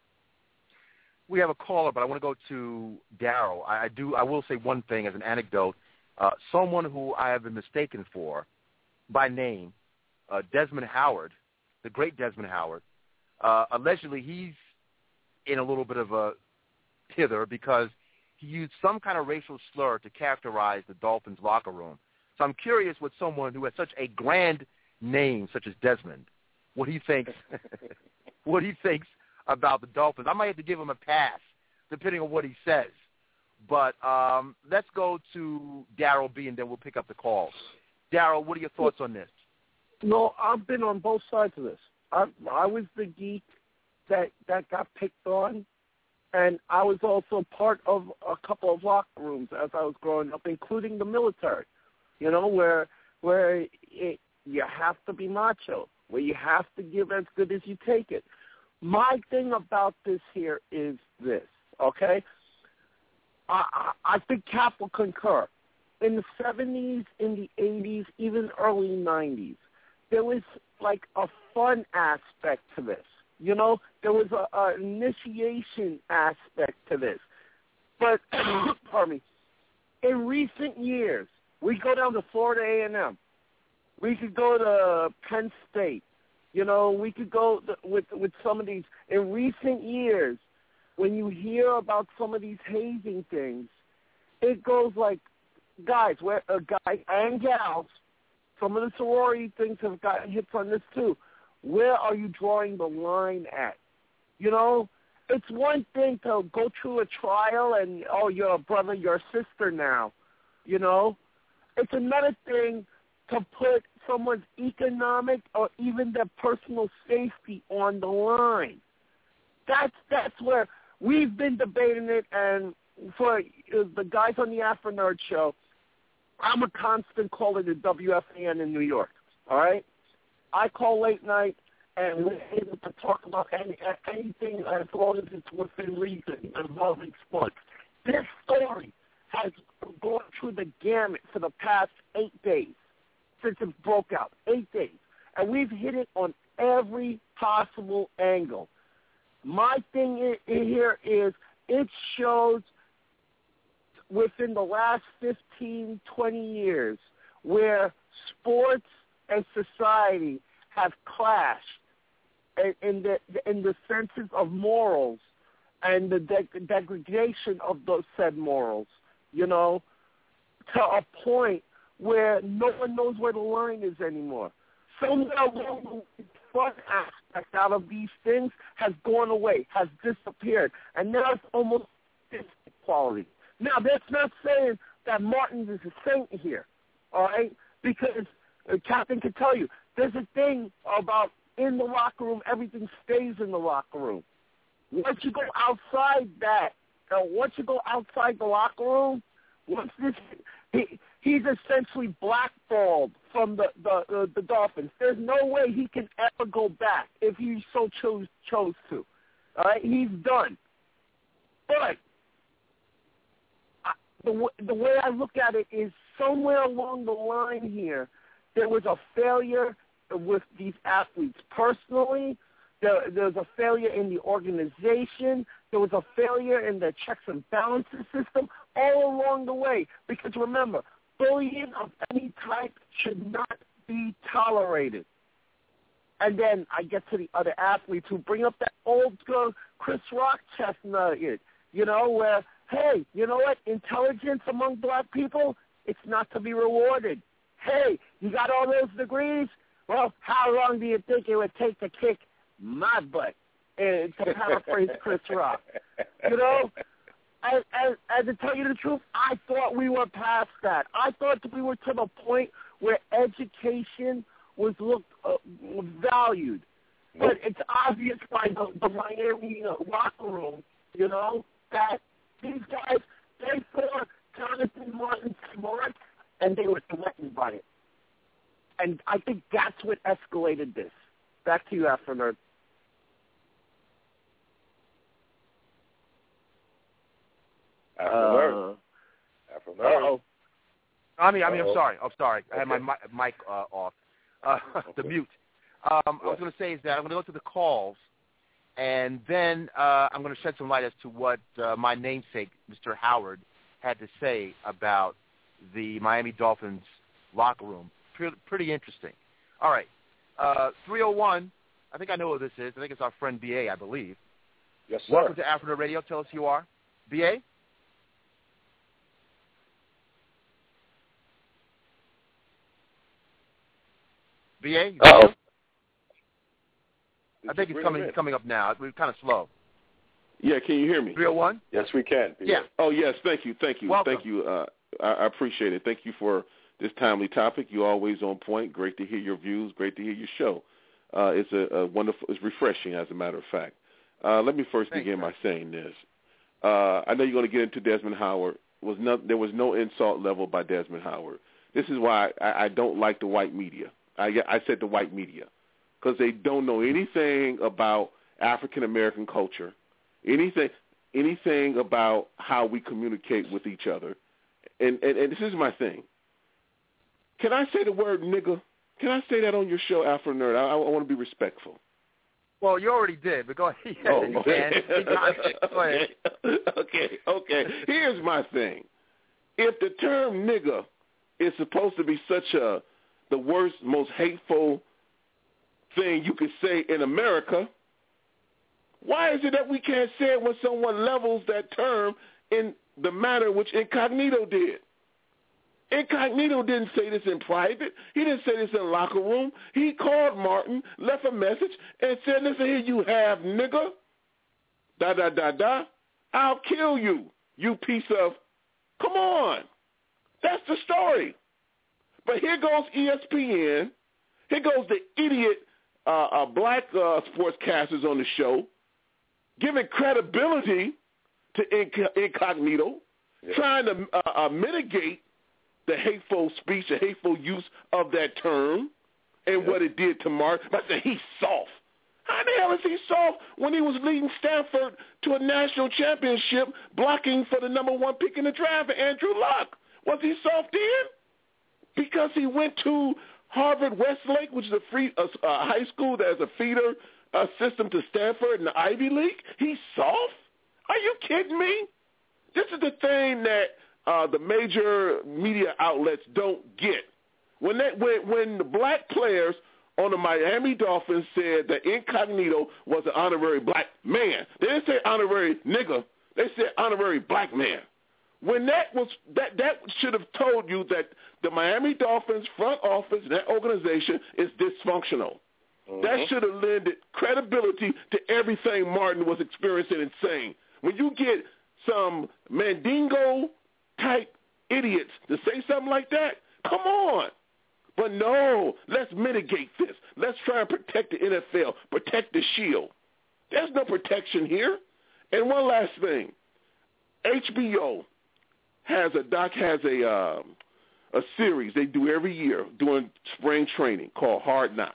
We have a caller, but I want to go to Darryl. I, I do. I will say one thing as an anecdote. Uh, someone who I have been mistaken for by name, uh, Desmond Howard, the great Desmond Howard, uh, allegedly he's in a little bit of a hither because he used some kind of racial slur to characterize the Dolphins locker room. So I'm curious with someone who has such a grand name, such as Desmond, what he thinks, what he thinks about the Dolphins. I might have to give him a pass, depending on what he says. But um, let's go to Daryl B, and then we'll pick up the calls. Daryl, what are your thoughts on this? No, I've been on both sides of this. I, I was the geek that that got picked on, and I was also part of a couple of locker rooms as I was growing up, including the military. You know, where where it, you have to be macho, where you have to give as good as you take it. My thing about this here is this, okay? I, I, I think Cap will concur. In the seventies, in the eighties, even early nineties, there was like a fun aspect to this. You know, there was a, a initiation aspect to this. But, pardon me, in recent years, we go down to Florida A and M. We could go to Penn State. You know, we could go th- with with some of these. In recent years, when you hear about some of these hazing things, it goes like, guys, where uh, guys and gals, some of the sorority things have gotten hits on this too. Where are you drawing the line at? You know, it's one thing to go through a trial and, oh, you're a brother, you're a sister now, you know. It's another thing to put someone's economic or even their personal safety on the line. That's that's where we've been debating it, and for the guys on the Afro Nerd Show, I'm a constant caller to W F A N in New York, all right? I call late night, and we're able to talk about any, anything as long as it's within reason involving sports. This story has gone through the gamut for the past eight days since it broke out, eight days. And we've hit it on every possible angle. My thing in, in here is it shows within the last fifteen, twenty years where sports and society have clashed in, in, the, in the senses of morals and the de- degradation of those said morals, you know, to a point where no one knows where the line is anymore. Somewhere along the fun aspect out of these things has gone away, has disappeared, and now it's almost equality. Now, that's not saying that Martin is a saint here, all right, because the captain can tell you, there's a thing about in the locker room, everything stays in the locker room. Once you go outside that, uh, once you go outside the locker room, once this, he, he's essentially blackballed from the, the, uh, the Dolphins. There's no way he can ever go back if he so chose, chose to. All right, he's done. But I, the, w- the way I look at it is somewhere along the line here, there was a failure with these athletes personally. There, there was a failure in the organization. There was a failure in the checks and balances system all along the way. Because remember, bullying of any type should not be tolerated. And then I get to the other athletes who bring up that old uh, Chris Rock chestnut, you know, where, hey, you know what, intelligence among black people, it's not to be rewarded. Hey, you got all those degrees? Well, how long do you think it would take to kick my butt? And to paraphrase Chris Rock. You know, and, and, and to tell you the truth, I thought we were past that. I thought that we were to the point where education was looked uh, valued. But it's obvious by the, the Miami uh, locker room, you know, that these guys, they saw Jonathan Martin smart, and they were threatened by it. And I think that's what escalated this. Back to you, Afro Nerd. Afro Nerd. Uh, Afro Nerd. Uh-oh. I mean, I mean, Uh-oh. I'm sorry. I'm sorry. I had Okay. my mi- mic uh, off. Uh, the mute. Um, I was going to say is that I'm going to go to the calls, and then uh, I'm going to shed some light as to what uh, my namesake, Mister Howard, had to say about the Miami Dolphins locker room. Pretty, pretty interesting. All right. Uh, three oh one, I think I know who this is. I think it's our friend B A, I believe. Yes, sir. Welcome to Afro Nerd Radio. Tell us who you are. B A? B A? Oh. I think he's coming, he's coming up now. We're kind of slow. Yeah, can you hear me? three oh one? Yes, we can. Yeah. Oh, yes, thank you, thank you, Welcome. thank you. Uh, I, I appreciate it. Thank you for this timely topic. You're always on point. Great to hear your views. Great to hear your show. Uh, it's a, a wonderful, it's refreshing, as a matter of fact. Uh, let me first Thanks, begin man. by saying this. Uh, I know you're going to get into Desmond Howard. Was no, there was no insult level by Desmond Howard. This is why I, I don't like the white media. I, I said the white media because they don't know anything about African American culture, anything, anything about how we communicate with each other. And, and, and this is my thing. Can I say the word nigga? Can I say that on your show, Afro Nerd? I, I want to be respectful. Well, you already did, but go ahead. Oh, you can. Go ahead. Okay, okay. Here's my thing. If the term nigga is supposed to be such a the worst, most hateful thing you could say in America, why is it that we can't say it when someone levels that term in the manner which Incognito did? Incognito didn't say this in private. He didn't say this in the locker room. He called Martin, left a message, and said, listen here, you have nigga, da, da, da, da. I'll kill you, you piece of, come on. That's the story. But here goes E S P N. Here goes the idiot uh, uh, black uh, sportscasters on the show, giving credibility to inc- Incognito, yeah. trying to uh, uh, mitigate the hateful speech, the hateful use of that term and yeah. what it did to Mark. I said, he's soft. How the hell is he soft when he was leading Stanford to a national championship, blocking for the number one pick in the draft, Andrew Luck? Was he soft then? Because he went to Harvard Westlake, which is a free a, a high school that has a feeder uh, system to Stanford and the Ivy League? He's soft? Are you kidding me? This is the thing that Uh, the major media outlets don't get. When they, when when the black players on the Miami Dolphins said that Incognito was an honorary black man, they didn't say honorary nigger. They said honorary black man. When that was that that should have told you that the Miami Dolphins front office, that organization, is dysfunctional. Mm-hmm. That should have lended credibility to everything Martin was experiencing and saying. When you get some Mandingo type idiots to say something like that, come on. But no, let's mitigate this. Let's try and protect the N F L, protect the shield. There's no protection here. And one last thing, H B O has a doc has a um, a series they do every year during spring training called Hard Knocks.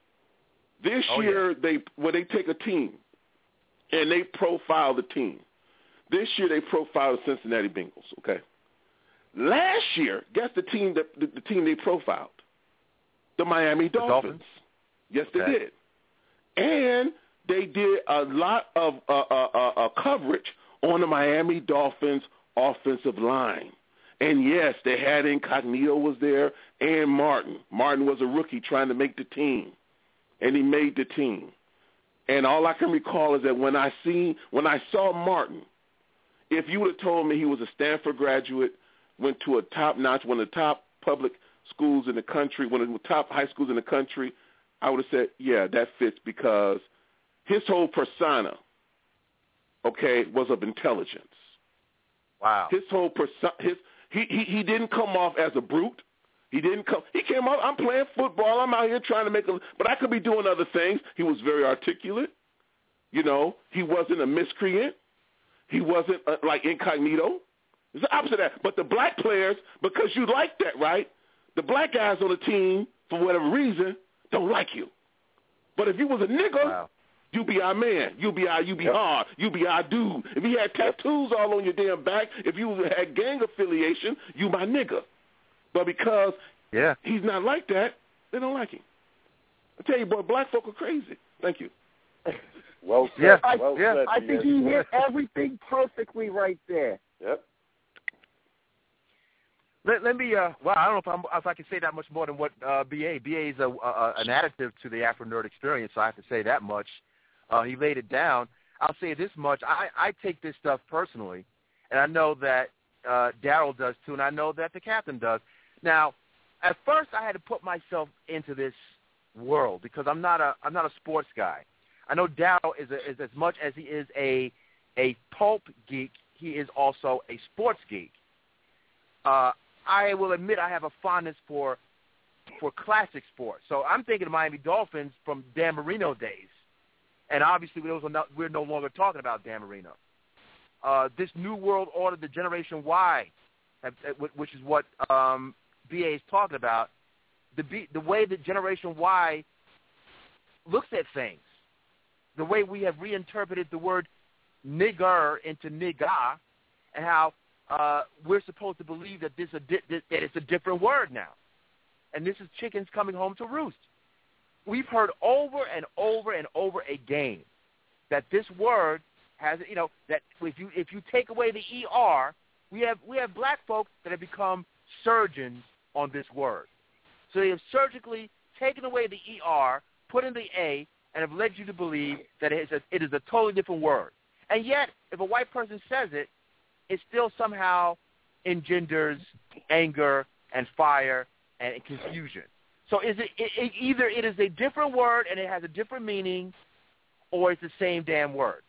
This oh, year, yeah. they where they take a team and they profile the team. This year, they profiled the Cincinnati Bengals, okay? Last year, guess the team that the, the team they profiled? The Miami Dolphins. The Dolphins? Yes, they okay. did. And they did a lot of uh, uh, uh, uh, coverage on the Miami Dolphins offensive line. And, yes, they had Incognito was there and Martin. Martin was a rookie trying to make the team, and he made the team. And all I can recall is that when I seen when I saw Martin, if you would have told me he was a Stanford graduate, went to a top-notch, one of the top public schools in the country, one of the top high schools in the country, I would have said, yeah, that fits because his whole persona, okay, was of intelligence. Wow. His whole persona, his, he, he, he didn't come off as a brute. He didn't come, he came off, I'm playing football, I'm out here trying to make a, but I could be doing other things. He was very articulate. You know, he wasn't a miscreant. He wasn't uh, like Incognito. It's the opposite of that. But the black players, because you like that, right? The black guys on the team, for whatever reason, don't like you. But if you was a nigga, wow. you be our man. You be our, you be yep. hard. You be our dude. If you had tattoos all on your damn back, if you had gang affiliation, you my nigga. But because yeah. he's not like that, they don't like him. I tell you, boy, black folk are crazy. Thank you. Well said. Yeah, I, well yeah, said, I think he hit everything perfectly right there. Yep. Let, let me, uh, well, I don't know if, I'm, if I can say that much more than what uh, B A. B A is a, a, an additive to the Afro Nerd experience, so I have to say that much. Uh, he laid it down. I'll say this much. I, I take this stuff personally, and I know that uh, Daryl does too, and I know that the captain does. Now, at first I had to put myself into this world because I'm not a I'm not a sports guy. I know Daryl is, a, is as much as he is a a pulp geek, he is also a sports geek. Uh, I will admit I have a fondness for for classic sports. So I'm thinking of Miami Dolphins from Dan Marino days. And obviously those are not, we're no longer talking about Dan Marino. Uh, this New World Order, the Generation Y, which is what um, B A is talking about, the, B, the way that Generation Y looks at things, the way we have reinterpreted the word nigger into nigga, and how uh, we're supposed to believe that this a di- that it's a different word now. And this is chickens coming home to roost. We've heard over and over and over again that this word has, you know, that if you if you take away the E R, we have we have black folks that have become surgeons on this word. So they have surgically taken away the E R, put in the A, and have led you to believe that it is a, it is a totally different word. And yet, if a white person says it, it still somehow engenders anger and fire and confusion. So is it, it, it either it is a different word and it has a different meaning, or it's the same damn word?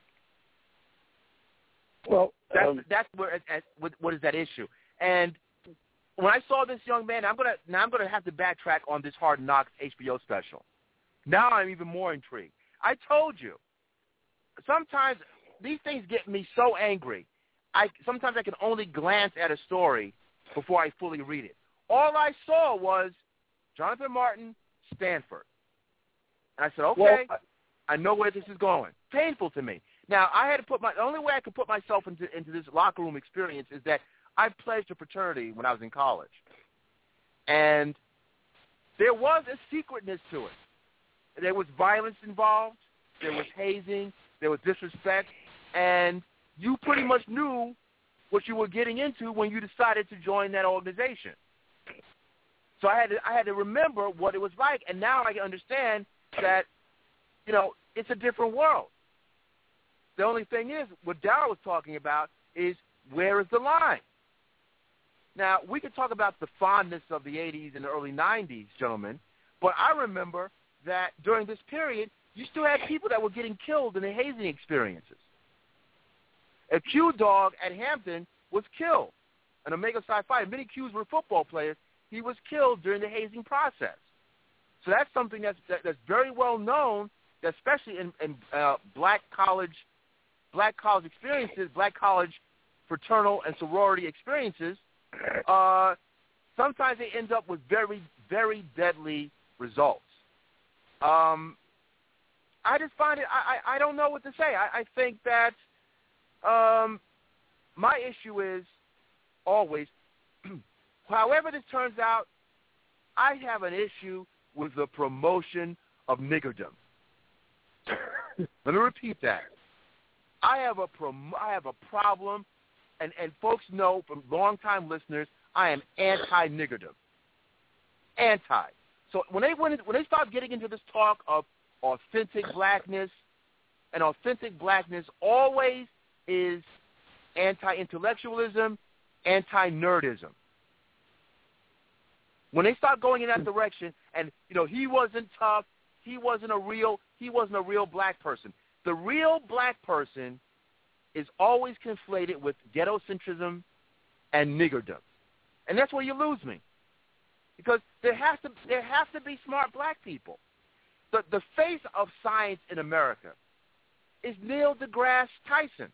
Well, that's um, that's where what, what is that issue? And when I saw this young man, I'm gonna now I'm gonna have to backtrack on this Hard Knocks H B O special. Now I'm even more intrigued. I told you, sometimes these things get me so angry. I sometimes I can only glance at a story before I fully read it. All I saw was Jonathan Martin, Stanford. And I said, okay, well, I know where this is going. Painful to me. Now, I had to put my – the only way I could put myself into, into this locker room experience is that I pledged a fraternity when I was in college. And there was a secretness to it. There was violence involved. There was hazing. There was disrespect. And you pretty much knew what you were getting into when you decided to join that organization. So I had to, I had to remember what it was like, and now I can understand that, you know, it's a different world. The only thing is, what Darryl was talking about is where is the line? Now, we could talk about the fondness of the eighties and the early nineties, gentlemen, but I remember that during this period, you still had people that were getting killed in the hazing experiences. A Q dog at Hampton was killed, an Omega Psi Phi. Many Qs were football players. He was killed during the hazing process. So that's something that's that, that's very well known, especially in, in uh, black college, black college experiences, black college fraternal and sorority experiences. Uh, sometimes they end up with very, very deadly results. Um, I just find it. I, I, I don't know what to say. I, I think that um, my issue is always. However this turns out, I have an issue with the promotion of niggerdom. Let me repeat that. I have a prom- I have a problem, and, and folks know from longtime listeners, I am anti-niggerdom. Anti. So when they when, when they start getting into this talk of authentic blackness, and authentic blackness always is anti-intellectualism, anti-nerdism. When they start going in that direction, and you know, he wasn't tough, he wasn't a real, he wasn't a real black person. The real black person is always conflated with ghetto-centrism and niggerdom, and that's where you lose me, because there has to there has to be smart black people. The the face of science in America is Neil deGrasse Tyson.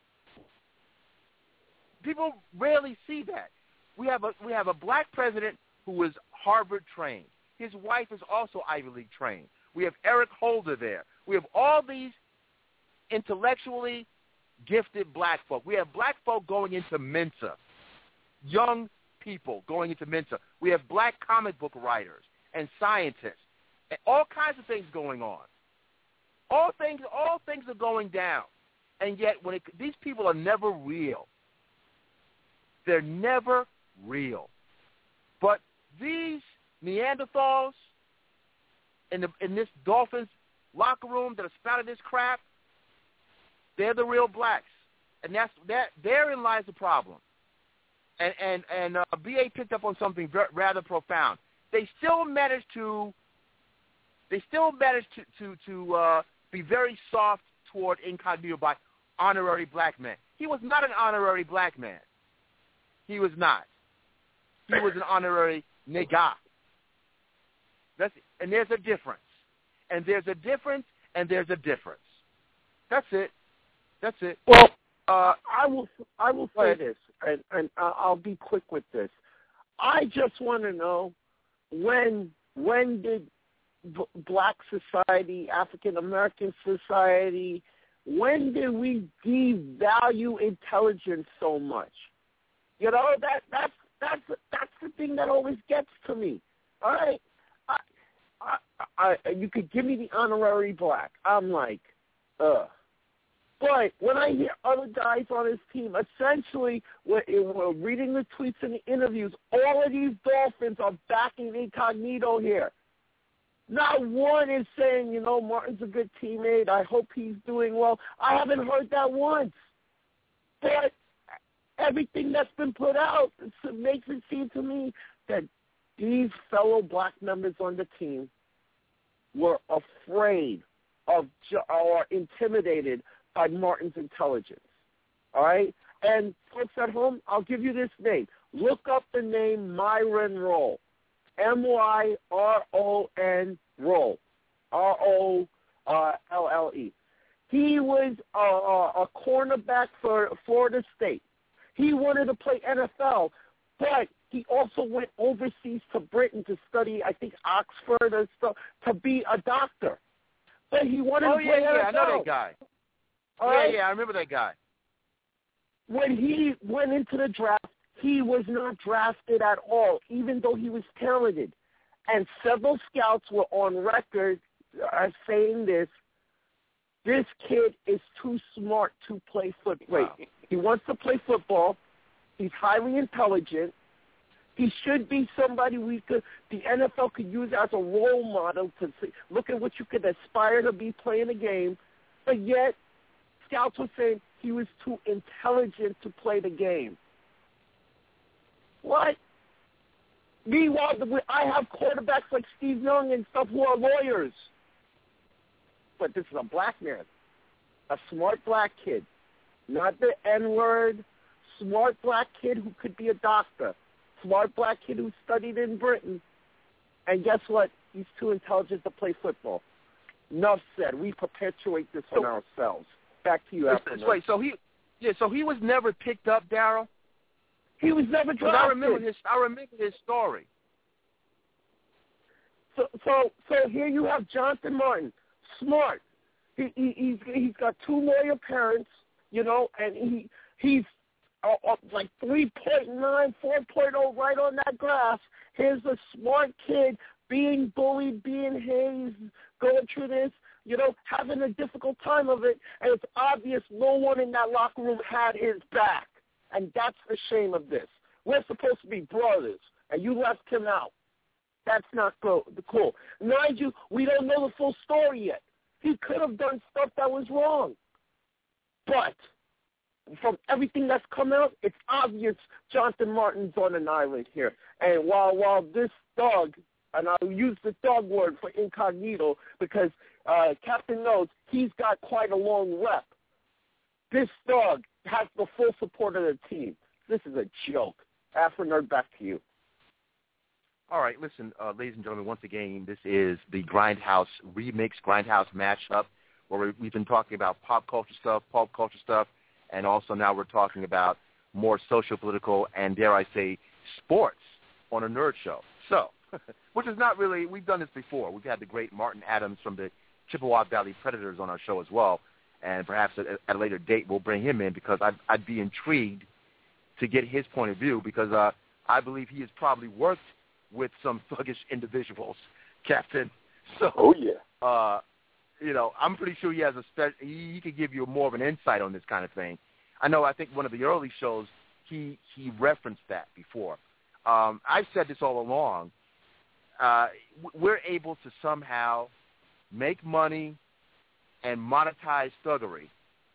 People rarely see that. We have a we have a black president who is Harvard trained. His wife is also Ivy League trained. We have Eric Holder there. We have all these intellectually gifted black folk. We have black folk going into Mensa, young people going into Mensa. We have black comic book writers and scientists, and all kinds of things going on. All things, all things are going down, and yet when it, these people are never real. They're never real. But these Neanderthals in, the, in this Dolphins locker room that are spouting this crap, They're the real blacks, and that's that. Therein lies the problem. And and and uh, B A picked up on something very, rather profound. They still managed to. They still managed to to to uh, be very soft toward Incognito by honorary black men. He was not an honorary black man. He was not. He was an honorary nigga. That's and there's a difference. And there's a difference, and there's a difference. That's it. That's it. Well, uh, I will. I will say this, and, and I'll be quick with this. I just want to know when when did B- Black society, African American society, when did we devalue intelligence so much? You know that that's that's that's the thing that always gets to me. All right. I, I, I, you could give me the honorary black. I'm like, ugh. But when I hear other guys on his team, essentially, we're, we're reading the tweets and the interviews, all of these Dolphins are backing Incognito here. Not one is saying, you know, Martin's a good teammate. I hope he's doing well. I haven't heard that once. But everything that's been put out makes it seem to me that these fellow black members on the team were afraid of or intimidated by Martin's intelligence. All right? And folks at home, I'll give you this name. Look up the name Myron Rolle. M Y R O N Rolle. R O L L E. He was a, a, a cornerback for Florida State. He wanted to play N F L, but he also went overseas to Britain to study, I think, Oxford or stuff, to be a doctor. But he wanted oh, to yeah, play yeah, N F L. I know that guy. All yeah, right? yeah, I remember that guy. When he went into the draft, he was not drafted at all, even though he was talented. And several scouts were on record uh, saying this. This kid is too smart to play football. Wait, Wow. He wants to play football. He's highly intelligent. He should be somebody we could, the N F L could use as a role model to see, look at what you could aspire to be playing a game. But yet, scouts were saying he was too intelligent to play the game. What? Meanwhile, I have quarterbacks like Steve Young and stuff who are lawyers. But this is a black man, a smart black kid, not the N-word, smart black kid who could be a doctor, smart black kid who studied in Britain. And guess what? He's too intelligent to play football. Enough said. We perpetuate this on ourselves. Back to you, after Wait, so he, yeah, so he was never picked up, Darryl? He was never drafted. I remember his. I remember his story. So, so, so here you have Jonathan Martin, smart. He, he he's he's got two lawyer parents, you know, and he he's uh, uh, like three point nine, four point oh right on that graph. Here's a smart kid being bullied, being hazed, going through this, you know, having a difficult time of it, and it's obvious no one in that locker room had his back. And that's the shame of this. We're supposed to be brothers, and you left him out. That's not cool. Mind you, we don't know the full story yet. He could have done stuff that was wrong. But from everything that's come out, it's obvious Jonathan Martin's on an island here. And while while this dog, and I'll use the dog word for incognito because uh, Captain knows he's got quite a long rep. This dog has the full support of the team. This is a joke. Afro Nerd, back to you. All right, listen, uh, ladies and gentlemen, once again, this is the Grindhouse Remix, Grindhouse Mashup, where we've been talking about pop culture stuff, pop culture stuff, and also now we're talking about more social, political, and, dare I say, sports on a nerd show. So, which is not really, we've done this before. We've had the great Martin Adams from the Chippewa Valley Predators on our show as well. And perhaps at, at a later date we'll bring him in because I'd, I'd be intrigued to get his point of view because uh, I believe he has probably worked with some thuggish individuals, Captain. So, oh yeah, uh, you know, I'm pretty sure he has a spe- he, he could give you more of an insight on this kind of thing. I know. I think one of the early shows he he referenced that before. Um, I've said this all along. Uh, we're able to somehow make money and monetize thuggery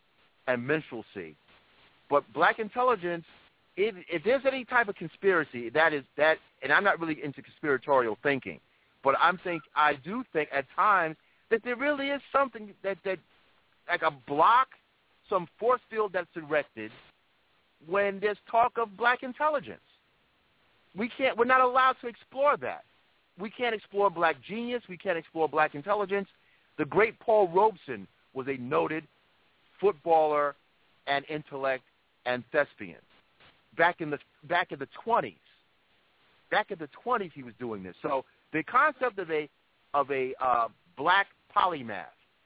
and minstrelsy. But black intelligence, if, if there's any type of conspiracy, that is that, and I'm not really into conspiratorial thinking, but I'm think I do think at times that there really is something that, that like a block, some force field that's erected when there's talk of black intelligence. We can't, we're not allowed to explore that. We can't explore black genius. We can't explore black intelligence. The great Paul Robeson was a noted footballer and intellect and thespian. Back in the back in the twenties, back in the twenties, he was doing this. So the concept of a of a uh, black polymath,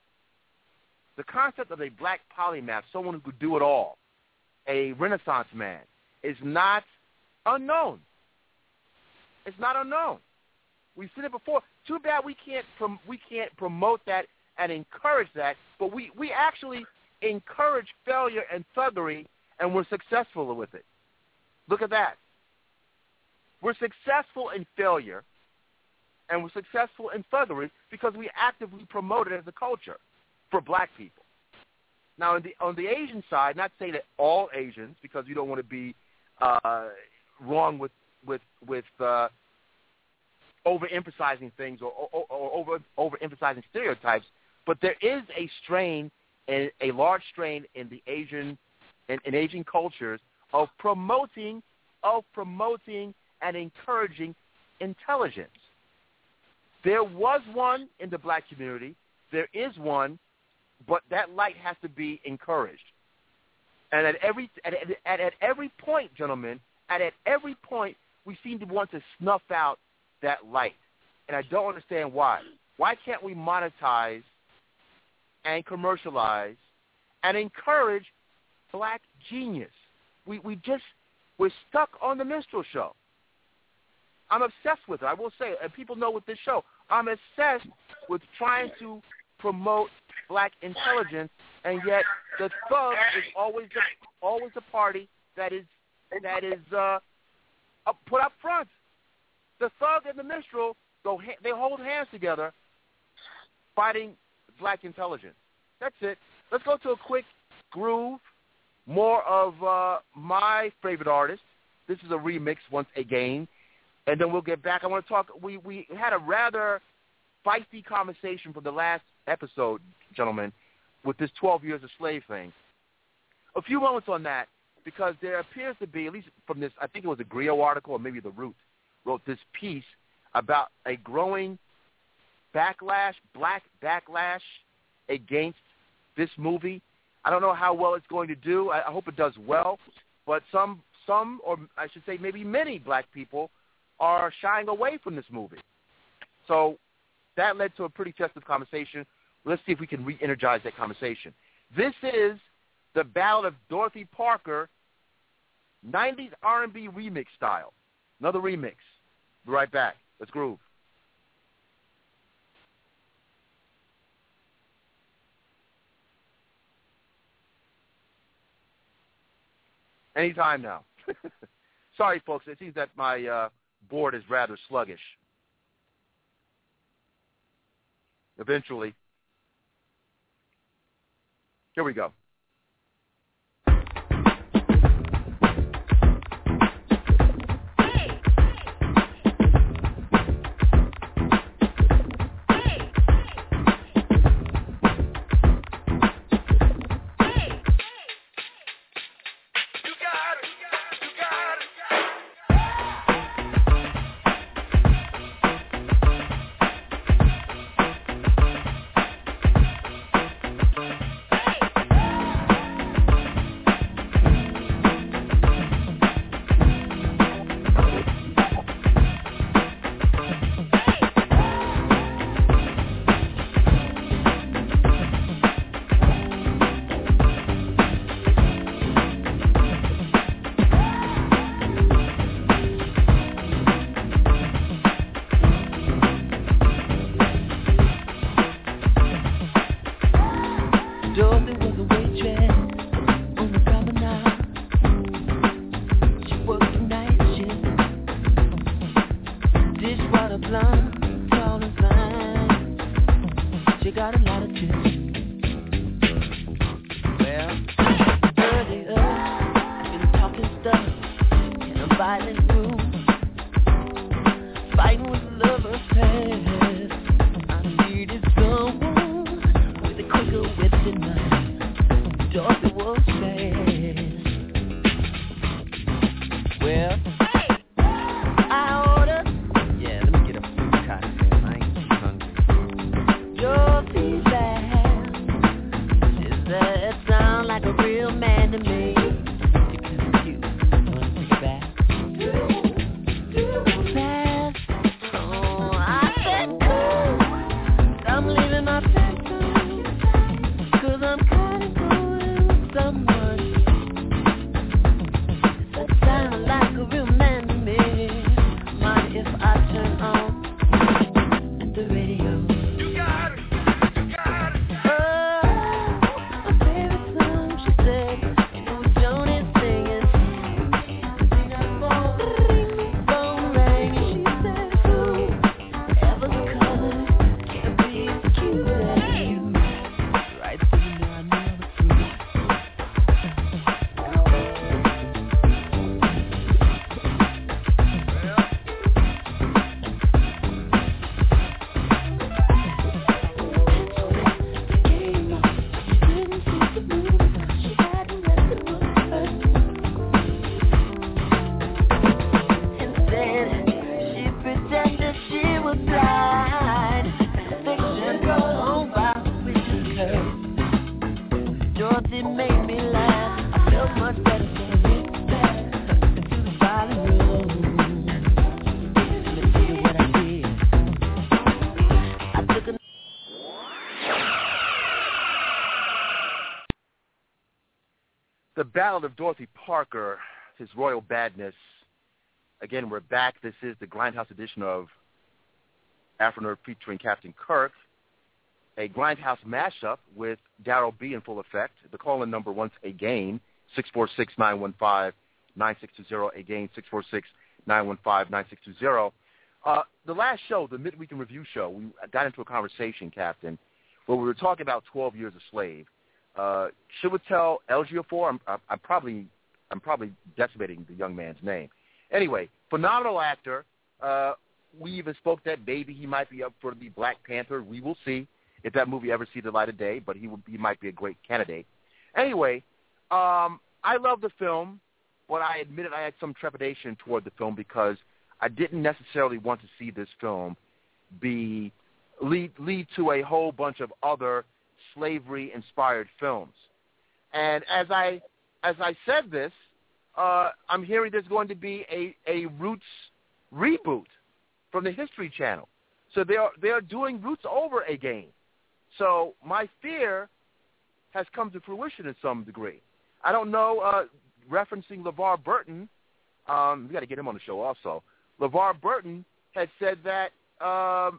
the concept of a black polymath, someone who could do it all, a Renaissance man, is not unknown. It's not unknown. We've seen it before. Too bad we can't prom- we can't promote that and encourage that, but we, we actually encourage failure and thuggery, and we're successful with it. Look at that. We're successful in failure, and we're successful in thuggery because we actively promote it as a culture for black people. Now, on the, on the Asian side, not saying that all Asians, because you don't want to be uh, wrong with with with uh, overemphasizing things or, or, or over overemphasizing stereotypes, but there is a strain, a, a large strain in the Asian in, in Asian cultures of promoting of promoting and encouraging intelligence. There was one in the black community. There is one, but that light has to be encouraged. And at every at, at, at every point, gentlemen, at, at every point, we seem to want to snuff out that light. And I don't understand why. Why can't we monetize and commercialize and encourage black genius? We we just, we're stuck on the minstrel show. I'm obsessed with it, I will say, and people know with this show, I'm obsessed with trying to promote black intelligence, and yet the thug is always the, always the party that is that is uh, up, put up front. The thug and the minstrel go, they hold hands together, fighting black intelligence. That's it. Let's go to a quick groove. More of uh, my favorite artist. This is a remix once again, and then we'll get back. I want to talk. We we had a rather feisty conversation from the last episode, gentlemen, with this twelve years a slave thing. A few moments on that, because there appears to be, at least from this, I think it was a Griot article or maybe The Root, wrote this piece about a growing backlash, black backlash against this movie. I don't know how well it's going to do. I, I hope it does well. But some, some, or I should say maybe many black people are shying away from this movie. So that led to a pretty tested conversation. Let's see if we can re-energize that conversation. This is the Ballad of Dorothy Parker, nineties R and B remix style. Another remix. Be right back. Let's groove. Anytime now. Sorry, folks. It seems that my uh, board is rather sluggish. Eventually. Here we go. The Ballad of Dorothy Parker, His Royal Badness. Again, we're back. This is the Grindhouse edition of Afro Nerd featuring Captain Kirk, a Grindhouse mashup with Daryl B in full effect. The call-in number once again, six four six, nine one five, nine six two zero. Again, six four six, nine one five, nine six two zero. Uh, the last show, the Midweek in Review show, we got into a conversation, Captain, where we were talking about twelve Years a Slave. Uh, Chiwetel Ejiofor, I'm, I'm, I'm probably I'm probably decimating the young man's name. Anyway, phenomenal actor. Uh, we even spoke that maybe he might be up for the Black Panther. We will see if that movie ever sees the light of day, but he would, he might be a great candidate. Anyway, um, I love the film, but I admitted I had some trepidation toward the film because I didn't necessarily want to see this film be lead lead to a whole bunch of other slavery-inspired films. And as I as I said this, uh, I'm hearing there's going to be a, a Roots reboot from the History Channel. So they are they are doing Roots over again. So my fear has come to fruition in some degree. I don't know, uh, referencing LeVar Burton, um, we got to get him on the show also. LeVar Burton had said that um,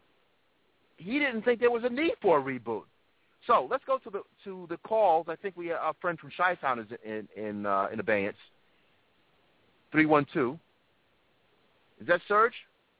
he didn't think there was a need for a reboot. So let's go to the to the calls. I think we our friend from Chi-Town is in in uh, in abeyance. three one two. Is that Serge?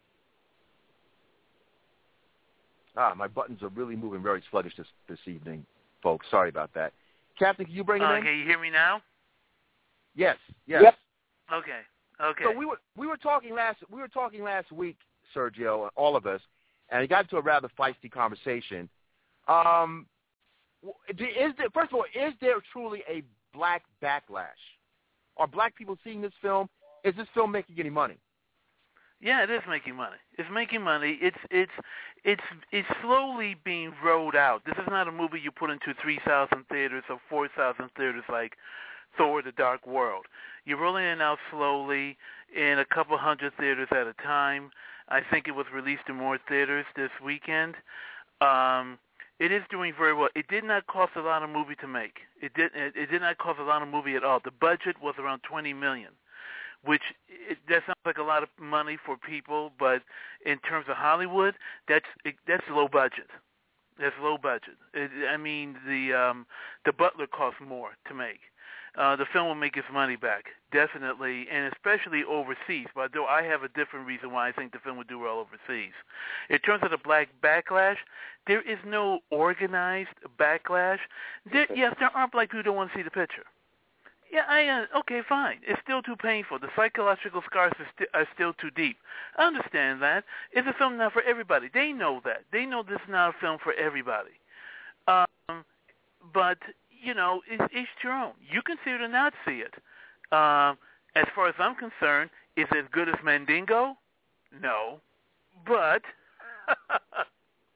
Ah, my buttons are really moving very sluggish this this evening, folks. Sorry about that. Captain, can you bring him uh, in? Can you hear me now? Yes. Yes. Yep. Okay. Okay. So we were we were talking last we were talking last week, Sergio, all of us, and it got into a rather feisty conversation. Um, is there, first of all, is there truly a black backlash? Are black people seeing this film? Is this film making any money? Yeah, it is making money. It's making money. It's it's it's it's slowly being rolled out. This is not a movie you put into three thousand theaters or four thousand theaters like Thor: The Dark World. You're rolling it out slowly in a couple hundred theaters at a time. I think it was released in more theaters this weekend. Um, it is doing very well. It did not cost a lot of movie to make. It did. It, it did not cost a lot of movie at all. The budget was around twenty million dollars, which it, that sounds like a lot of money for people, but in terms of Hollywood, that's it, that's low budget. That's low budget. It, I mean, the um, the Butler cost more to make. Uh, the film will make its money back, definitely, and especially overseas. But though I have a different reason why I think the film would do well overseas. In terms of the black backlash, there is no organized backlash. There, yes, there are black people who don't want to see the picture. Yeah, I uh, okay, fine. It's still too painful. The psychological scars are, sti- are still too deep. I understand that. It's a film not for everybody. They know that. They know this is not a film for everybody. Um, but you know, it's each your own. You can see it or not see it. Uh, as far as I'm concerned, is it as good as Mandingo? No. But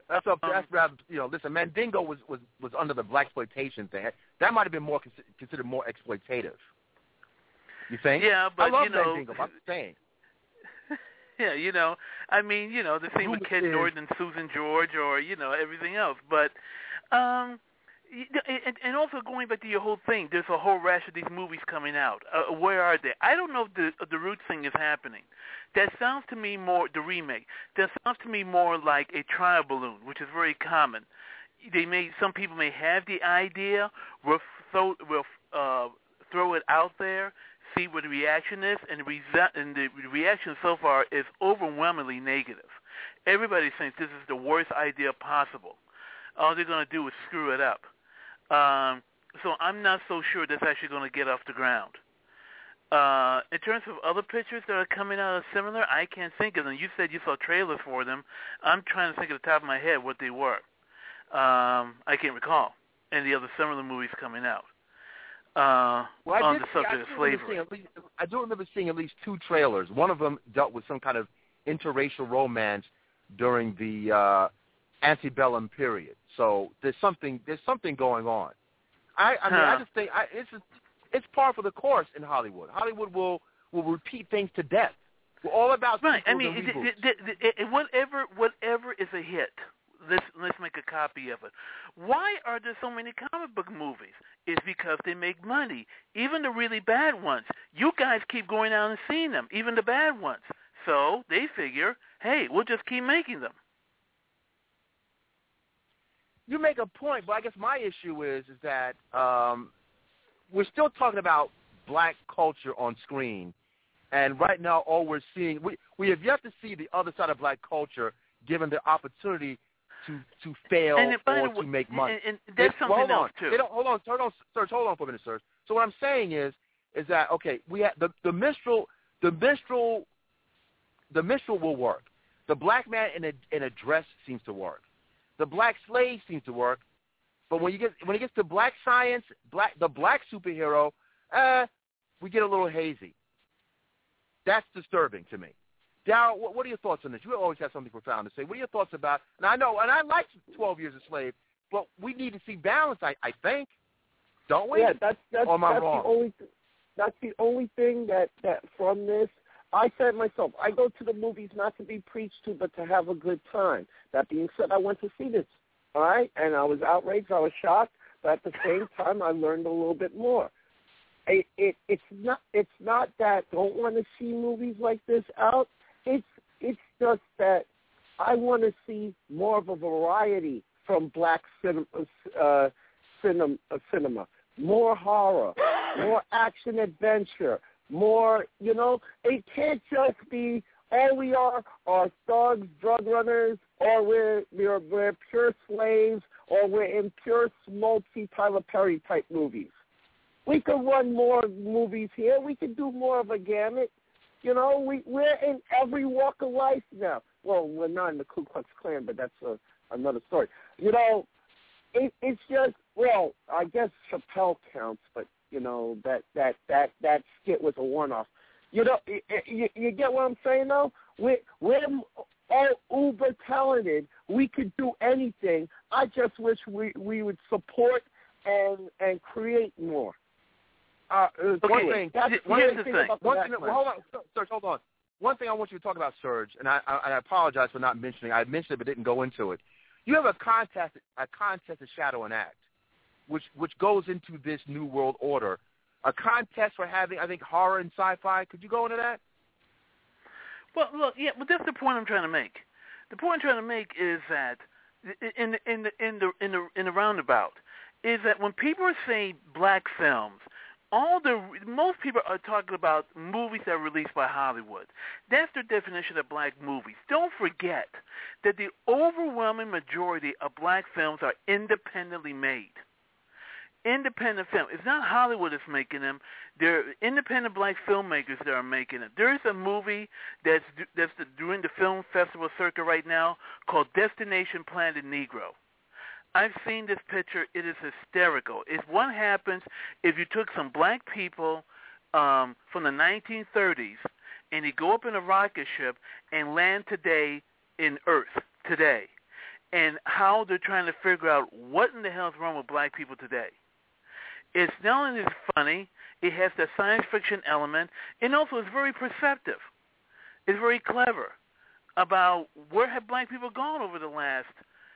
That's up. Um, That's rather. You know, listen, Mandingo was was was under the blaxploitation thing. That might have been more consi- considered more exploitative. You think? Yeah, but I love you know, Mandingo. I'm saying. Yeah, you know, I mean, you know, the same with Ken Norton and Susan George, or you know, everything else. But, um, and, and also going back to your whole thing, there's a whole rash of these movies coming out. Uh, where are they? I don't know if the the Roots thing is happening. That sounds to me more the remake. That sounds to me more like a trial balloon, which is very common. They may some people may have the idea. We'll throw we'll uh, throw it out there. See what the reaction is, and the, re- and the reaction so far is overwhelmingly negative. Everybody thinks this is the worst idea possible. All they're going to do is screw it up. Um, so I'm not so sure that's actually going to get off the ground. Uh, in terms of other pictures that are coming out of similar, I can't think of them. You said you saw trailers for them. I'm trying to think at the top of my head what they were. Um, I can't recall any other similar movies coming out. Uh, well, I on did the see, subject I of do slavery. Least, I do remember seeing at least two trailers. One of them dealt with some kind of interracial romance during the uh, antebellum period. So there's something there's something going on. I, I mean, huh. I just think I, it's just, it's par for the course in Hollywood. Hollywood will will repeat things to death. We're all about right. I sequels mean, and it, reboots. it, it, it, whatever whatever is a hit. Let's let's make a copy of it. Why are there so many comic book movies? It's because they make money. Even the really bad ones. You guys keep going out and seeing them, even the bad ones. So they figure, hey, we'll just keep making them. You make a point, but I guess my issue is is that um, we're still talking about black culture on screen, and right now all we're seeing, we we have yet to see the other side of black culture given the opportunity to to fail and or way, to make money. And, and there's it, something hold else on. too. They don't, hold on, hold on, Serge, hold on for a minute, Serge. So what I'm saying is, is that okay? We have the the minstrel, the minstrel, the minstrel will work. The black man in a in a dress seems to work. The black slave seems to work. But when you get when it gets to black science, black the black superhero, uh, we get a little hazy. That's disturbing to me. Darryl, what, what are your thoughts on this? You always have something profound to say. What are your thoughts about? And I know, and I like twelve Years a Slave, but we need to see balance. I, I think, don't we? Yeah, that's that's, or am I that's wrong? the only th- that's the only thing that that from this. I said myself, I go to the movies not to be preached to, but to have a good time. That being said, I went to see this, all right, and I was outraged, I was shocked, but at the same time, I learned a little bit more. It, it it's not it's not that I don't want to see movies like this out. It's it's just that I want to see more of a variety from black cinema, uh, cinema, uh, cinema. More horror, more action adventure, more, you know, it can't just be all we are are thugs, drug runners, or we're, we're, we're pure slaves, or we're in pure schmaltzy Tyler Perry type movies. We could run more movies here. We could do more of a gamut. You know, we, we're in every walk of life now. Well, we're not in the Ku Klux Klan, but that's a, another story. You know, it, it's just, well, I guess Chappelle counts, but, you know, that, that, that, that skit was a one-off. You know, you, you get what I'm saying, though? We're, we're all uber talented. We could do anything. I just wish we, we would support and and create more. Uh, okay, one thing. That's, one here's thing the thing. One thing well, hold on, Serge, hold on. One thing I want you to talk about, Serge, and I, I, I apologize for not mentioning. I mentioned it but didn't go into it. You have a contest, a contest of Shadow and Act, which which goes into this new world order. A contest for having, I think, horror and sci-fi. Could you go into that? Well, look, yeah, but that's the point I'm trying to make. The point I'm trying to make is that in the in the in the in the in the roundabout is that when people are saying black films, all the most people are talking about movies that are released by Hollywood. That's their definition of black movies. Don't forget that the overwhelming majority of black films are independently made. Independent film. It's not Hollywood that's making them. They're independent black filmmakers that are making it. There is a movie that's that's doing the film festival circuit right now called Destination Planet Negro. I've seen this picture. It is hysterical. It's what happens if you took some black people um, from the nineteen thirties and you go up in a rocket ship and land today in Earth today. and how they're trying to figure out what in the hell is wrong with black people today. It's not only is it funny, it has the science fiction element, and also it's very perceptive. It's very clever about where have black people gone over the last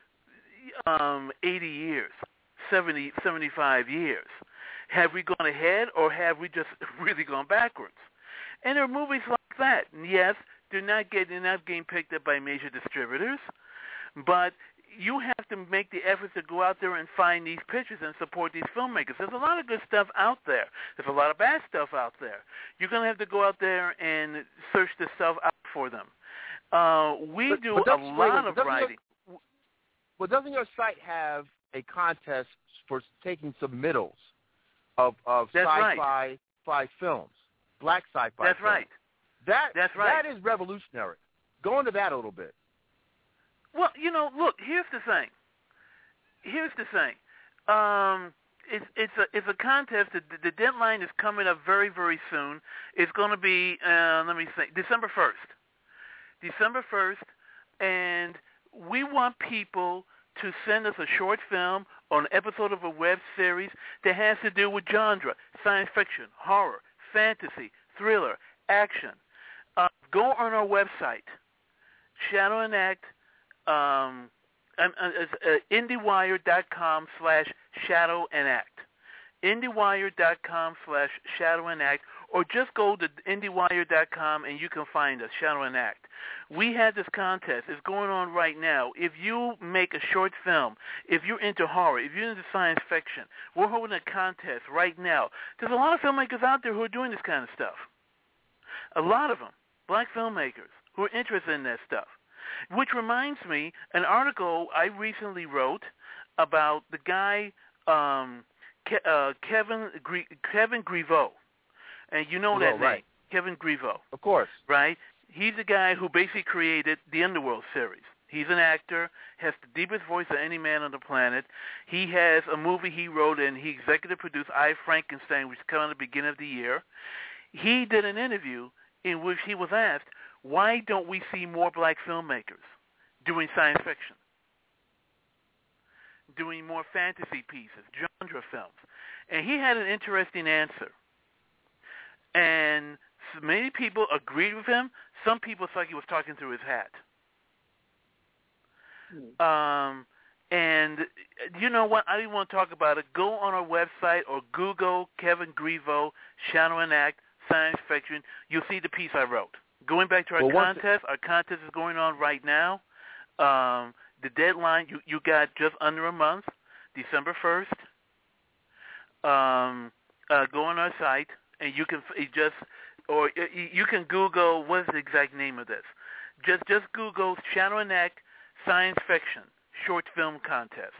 um, eighty years, seventy, seventy-five years. Have we gone ahead, or have we just really gone backwards? And there are movies like that. And yes, they're not getting they're not getting picked up by major distributors, but you have to make the effort to go out there and find these pictures and support these filmmakers. There's a lot of good stuff out there. There's a lot of bad stuff out there. You're going to have to go out there and search this stuff out for them. Uh, we but, do but a lot of writing. Your, well, doesn't your site have a contest for taking submittals of, of That's sci-fi right. sci-fi films, black sci-fi That's films? right. That, That's right. That is revolutionary. Go into that a little bit. Well, you know, look. Here's the thing. Here's the thing. Um, it's it's a it's a contest. The, the deadline is coming up very very soon. It's going to be uh, let me think, December first. December first, and we want people to send us a short film or an episode of a web series that has to do with genre, science fiction, horror, fantasy, thriller, action. Uh, go on our website, Shadow and Act. Um, uh, uh, IndieWire.com slash Shadow and Act. IndieWire.com slash Shadow and Act, or just go to IndieWire dot com and you can find us, Shadow and Act. We had this contest. It's going on right now. If you make a short film, if you're into horror, if you're into science fiction, we're holding a contest right now. There's a lot of filmmakers out there who are doing this kind of stuff. A lot of them, black filmmakers, who are interested in that stuff. Which reminds me, an article I recently wrote about the guy um, Ke- uh, Kevin Gre- Kevin Grevioux, and you know that oh, right. name, Kevin Grevioux. Of course, right? He's the guy who basically created the Underworld series. He's an actor, has the deepest voice of any man on the planet. He has a movie he wrote and he executive produced, I, Frankenstein, which came out at the beginning of the year. He did an interview in which he was asked, why don't we see more black filmmakers doing science fiction, doing more fantasy pieces, genre films? And he had an interesting answer. And many people agreed with him. Some people thought he was talking through his hat. Hmm. Um, and you know what? I didn't want to talk about it. Go on our website or Google Kevin Grevioux, Shadow and Act, science fiction. You'll see the piece I wrote. Going back to our well, contest, our contest is going on right now. Um, the deadline, you, you got just under a month, December first. Um, uh, go on our site, and you can you just, or you can Google, what's the exact name of this? Just just Google Shadow and Act Science Fiction Short Film Contest.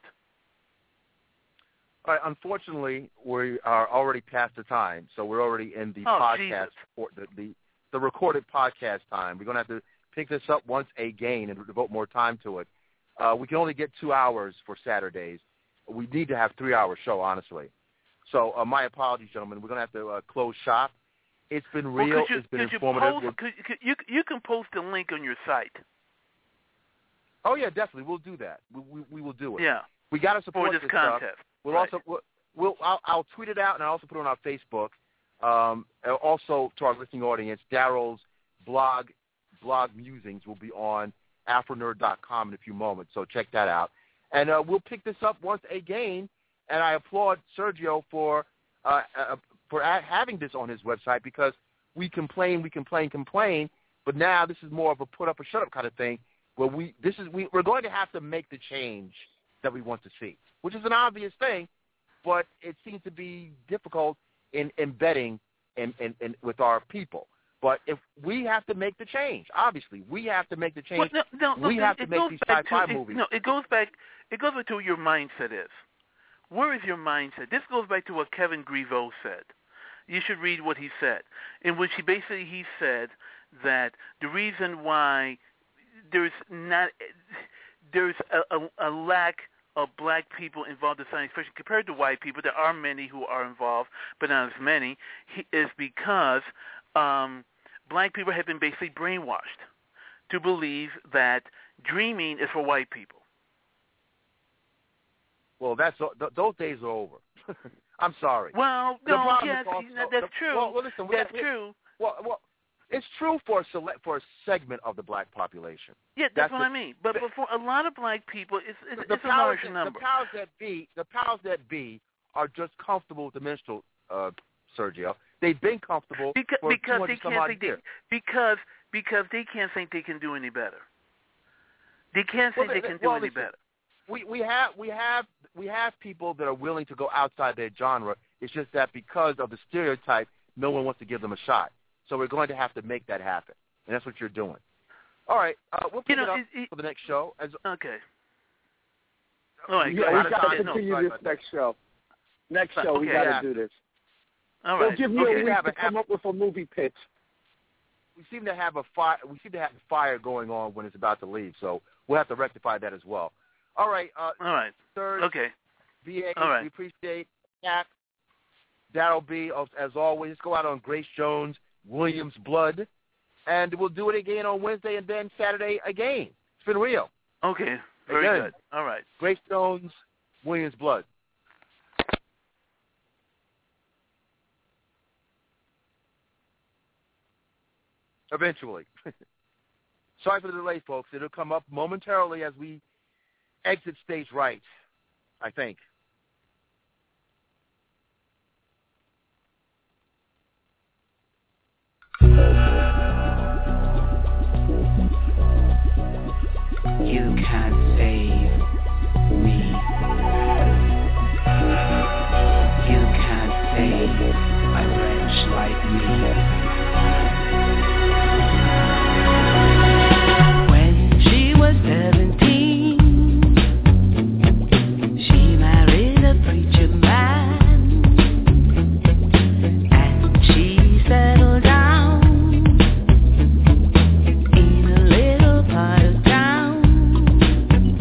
All right, unfortunately, we are already past the time, so we're already in the oh, podcast, for the, the the recorded podcast time. We're going to have to pick this up once again and devote more time to it. Uh, we can only get two hours for Saturdays. We need to have three-hour show, honestly. So uh, my apologies, gentlemen. We're going to have to uh, close shop. It's been real. Well, you, it's been could informative. You, post, could, could, you, you can post a link on your site. Oh, yeah, definitely. We'll do that. We, we, we will do it. Yeah. We got to support For this, this contest. Stuff. We'll right. also we'll, we'll I'll, I'll tweet it out and I'll also put it on our Facebook. Um, also, to our listening audience, Daryl's blog, blog musings will be on afro nerd dot com in a few moments, so check that out. And uh, we'll pick this up once again, and I applaud Sergio for uh, uh, for a- having this on his website, because we complain, we complain, complain, but now this is more of a put up or shut up kind of thing, where we this is we, we're going to have to make the change that we want to see, which is an obvious thing, but it seems to be difficult in embedding in, in, in with our people. But if we have to make the change, obviously we have to make the change. Well, no, no, we no, have it to make goes these back sci-fi to, movies. It, no, it goes back. It goes back to what your mindset is. Where is your mindset? This goes back to what Kevin Grevioux said. You should read what he said, in which he basically he said that the reason why there's not there's a, a, a lack of black people involved in science fiction compared to white people. There are many who are involved, but not as many. He, is because um, black people have been basically brainwashed to believe that dreaming is for white people. well, that's th- those days are over. I'm sorry. Well, The no, problem yes, is also- you know, that's the- true. Well, well, listen, we- that's we- true. Well, well, it's true for a select for a segment of the black population. Yeah, that's, That's what the- I mean. But, but for a lot of black people, it's it's, the it's a powers large that, number. The powers that be, the powers that be, are just comfortable with the minstrel, uh, Sergio. They've been comfortable Because for because they two hundred some can't odd think they years. because because they can't think they can do any better. They can't Well, think they they- can do well, any listen, better. We we have we have we have people that are willing to go outside their genre. It's just that because of the stereotype, no one wants to give them a shot. So we're going to have to make that happen, and that's what you're doing. All right, uh, we'll pick You know, it up it- it- for the next show. As, okay. All right. Yeah, go we ahead. got to Okay, no, continue sorry this about that. next show. Next show, we Okay, got to yeah. do this. All They'll right. give me okay. a week have to a- come up with a movie pitch. we seem to have a fire. We seem to have a fire going on when it's about to leave. So we'll have to rectify that as well. All right. Uh, All right. Third. Okay. V A. All right. We appreciate Cap. That'll be as always. Let's go out on Grace Jones, Williams Blood, and we'll do it again on Wednesday and then Saturday again. It's been real. Okay. Very Again. good. All right. Grace Jones, Williams Blood. Eventually. Sorry for the delay, folks. It'll come up momentarily as we exit stage right, I think. You can't save me. You can't save a wretch like me. When she was seventeen, she married a preacher man, and she settled down in a little part of town.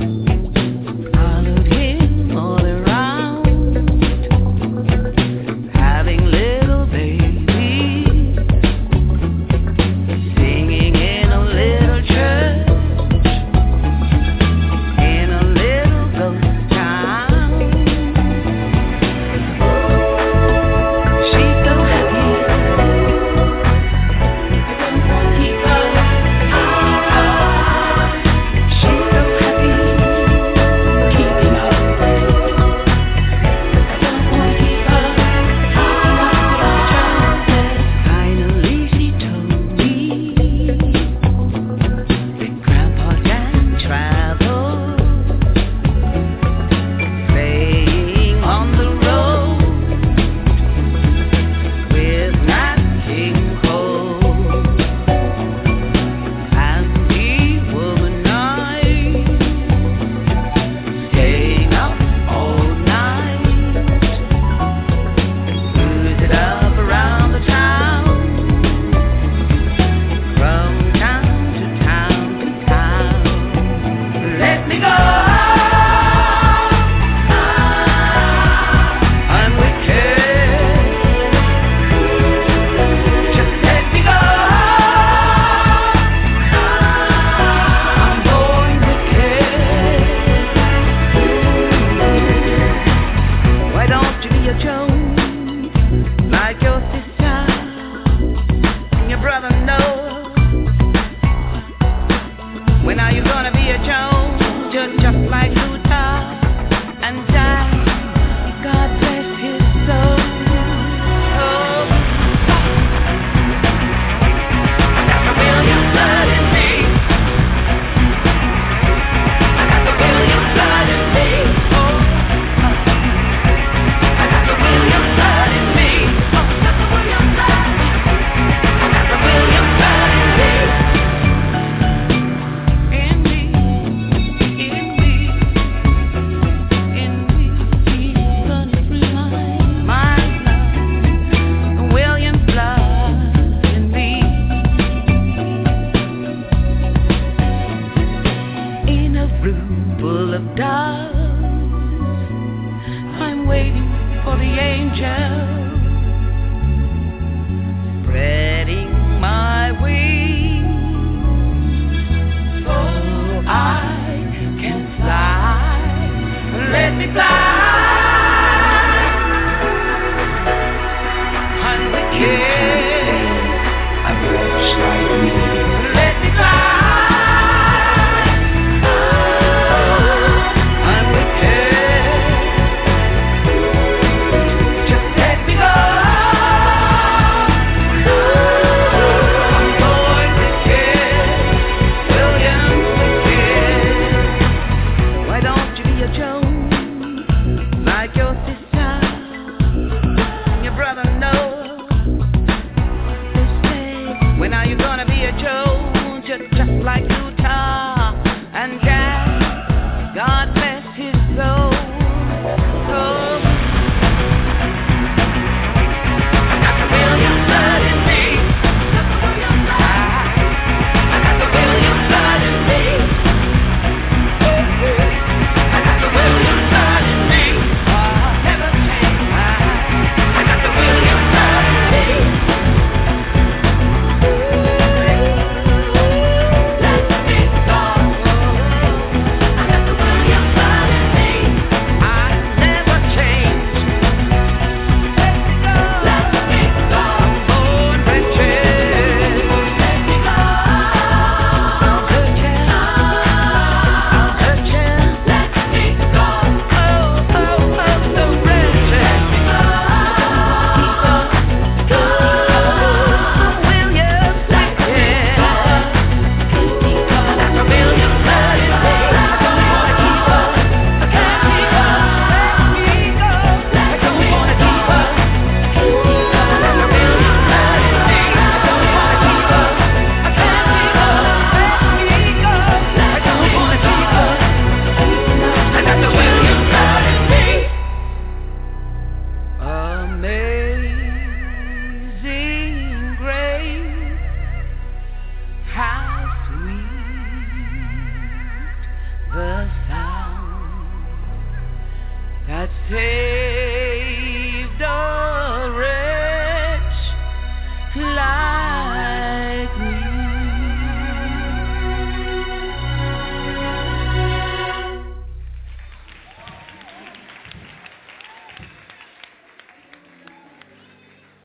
Joe, just, just like Utah.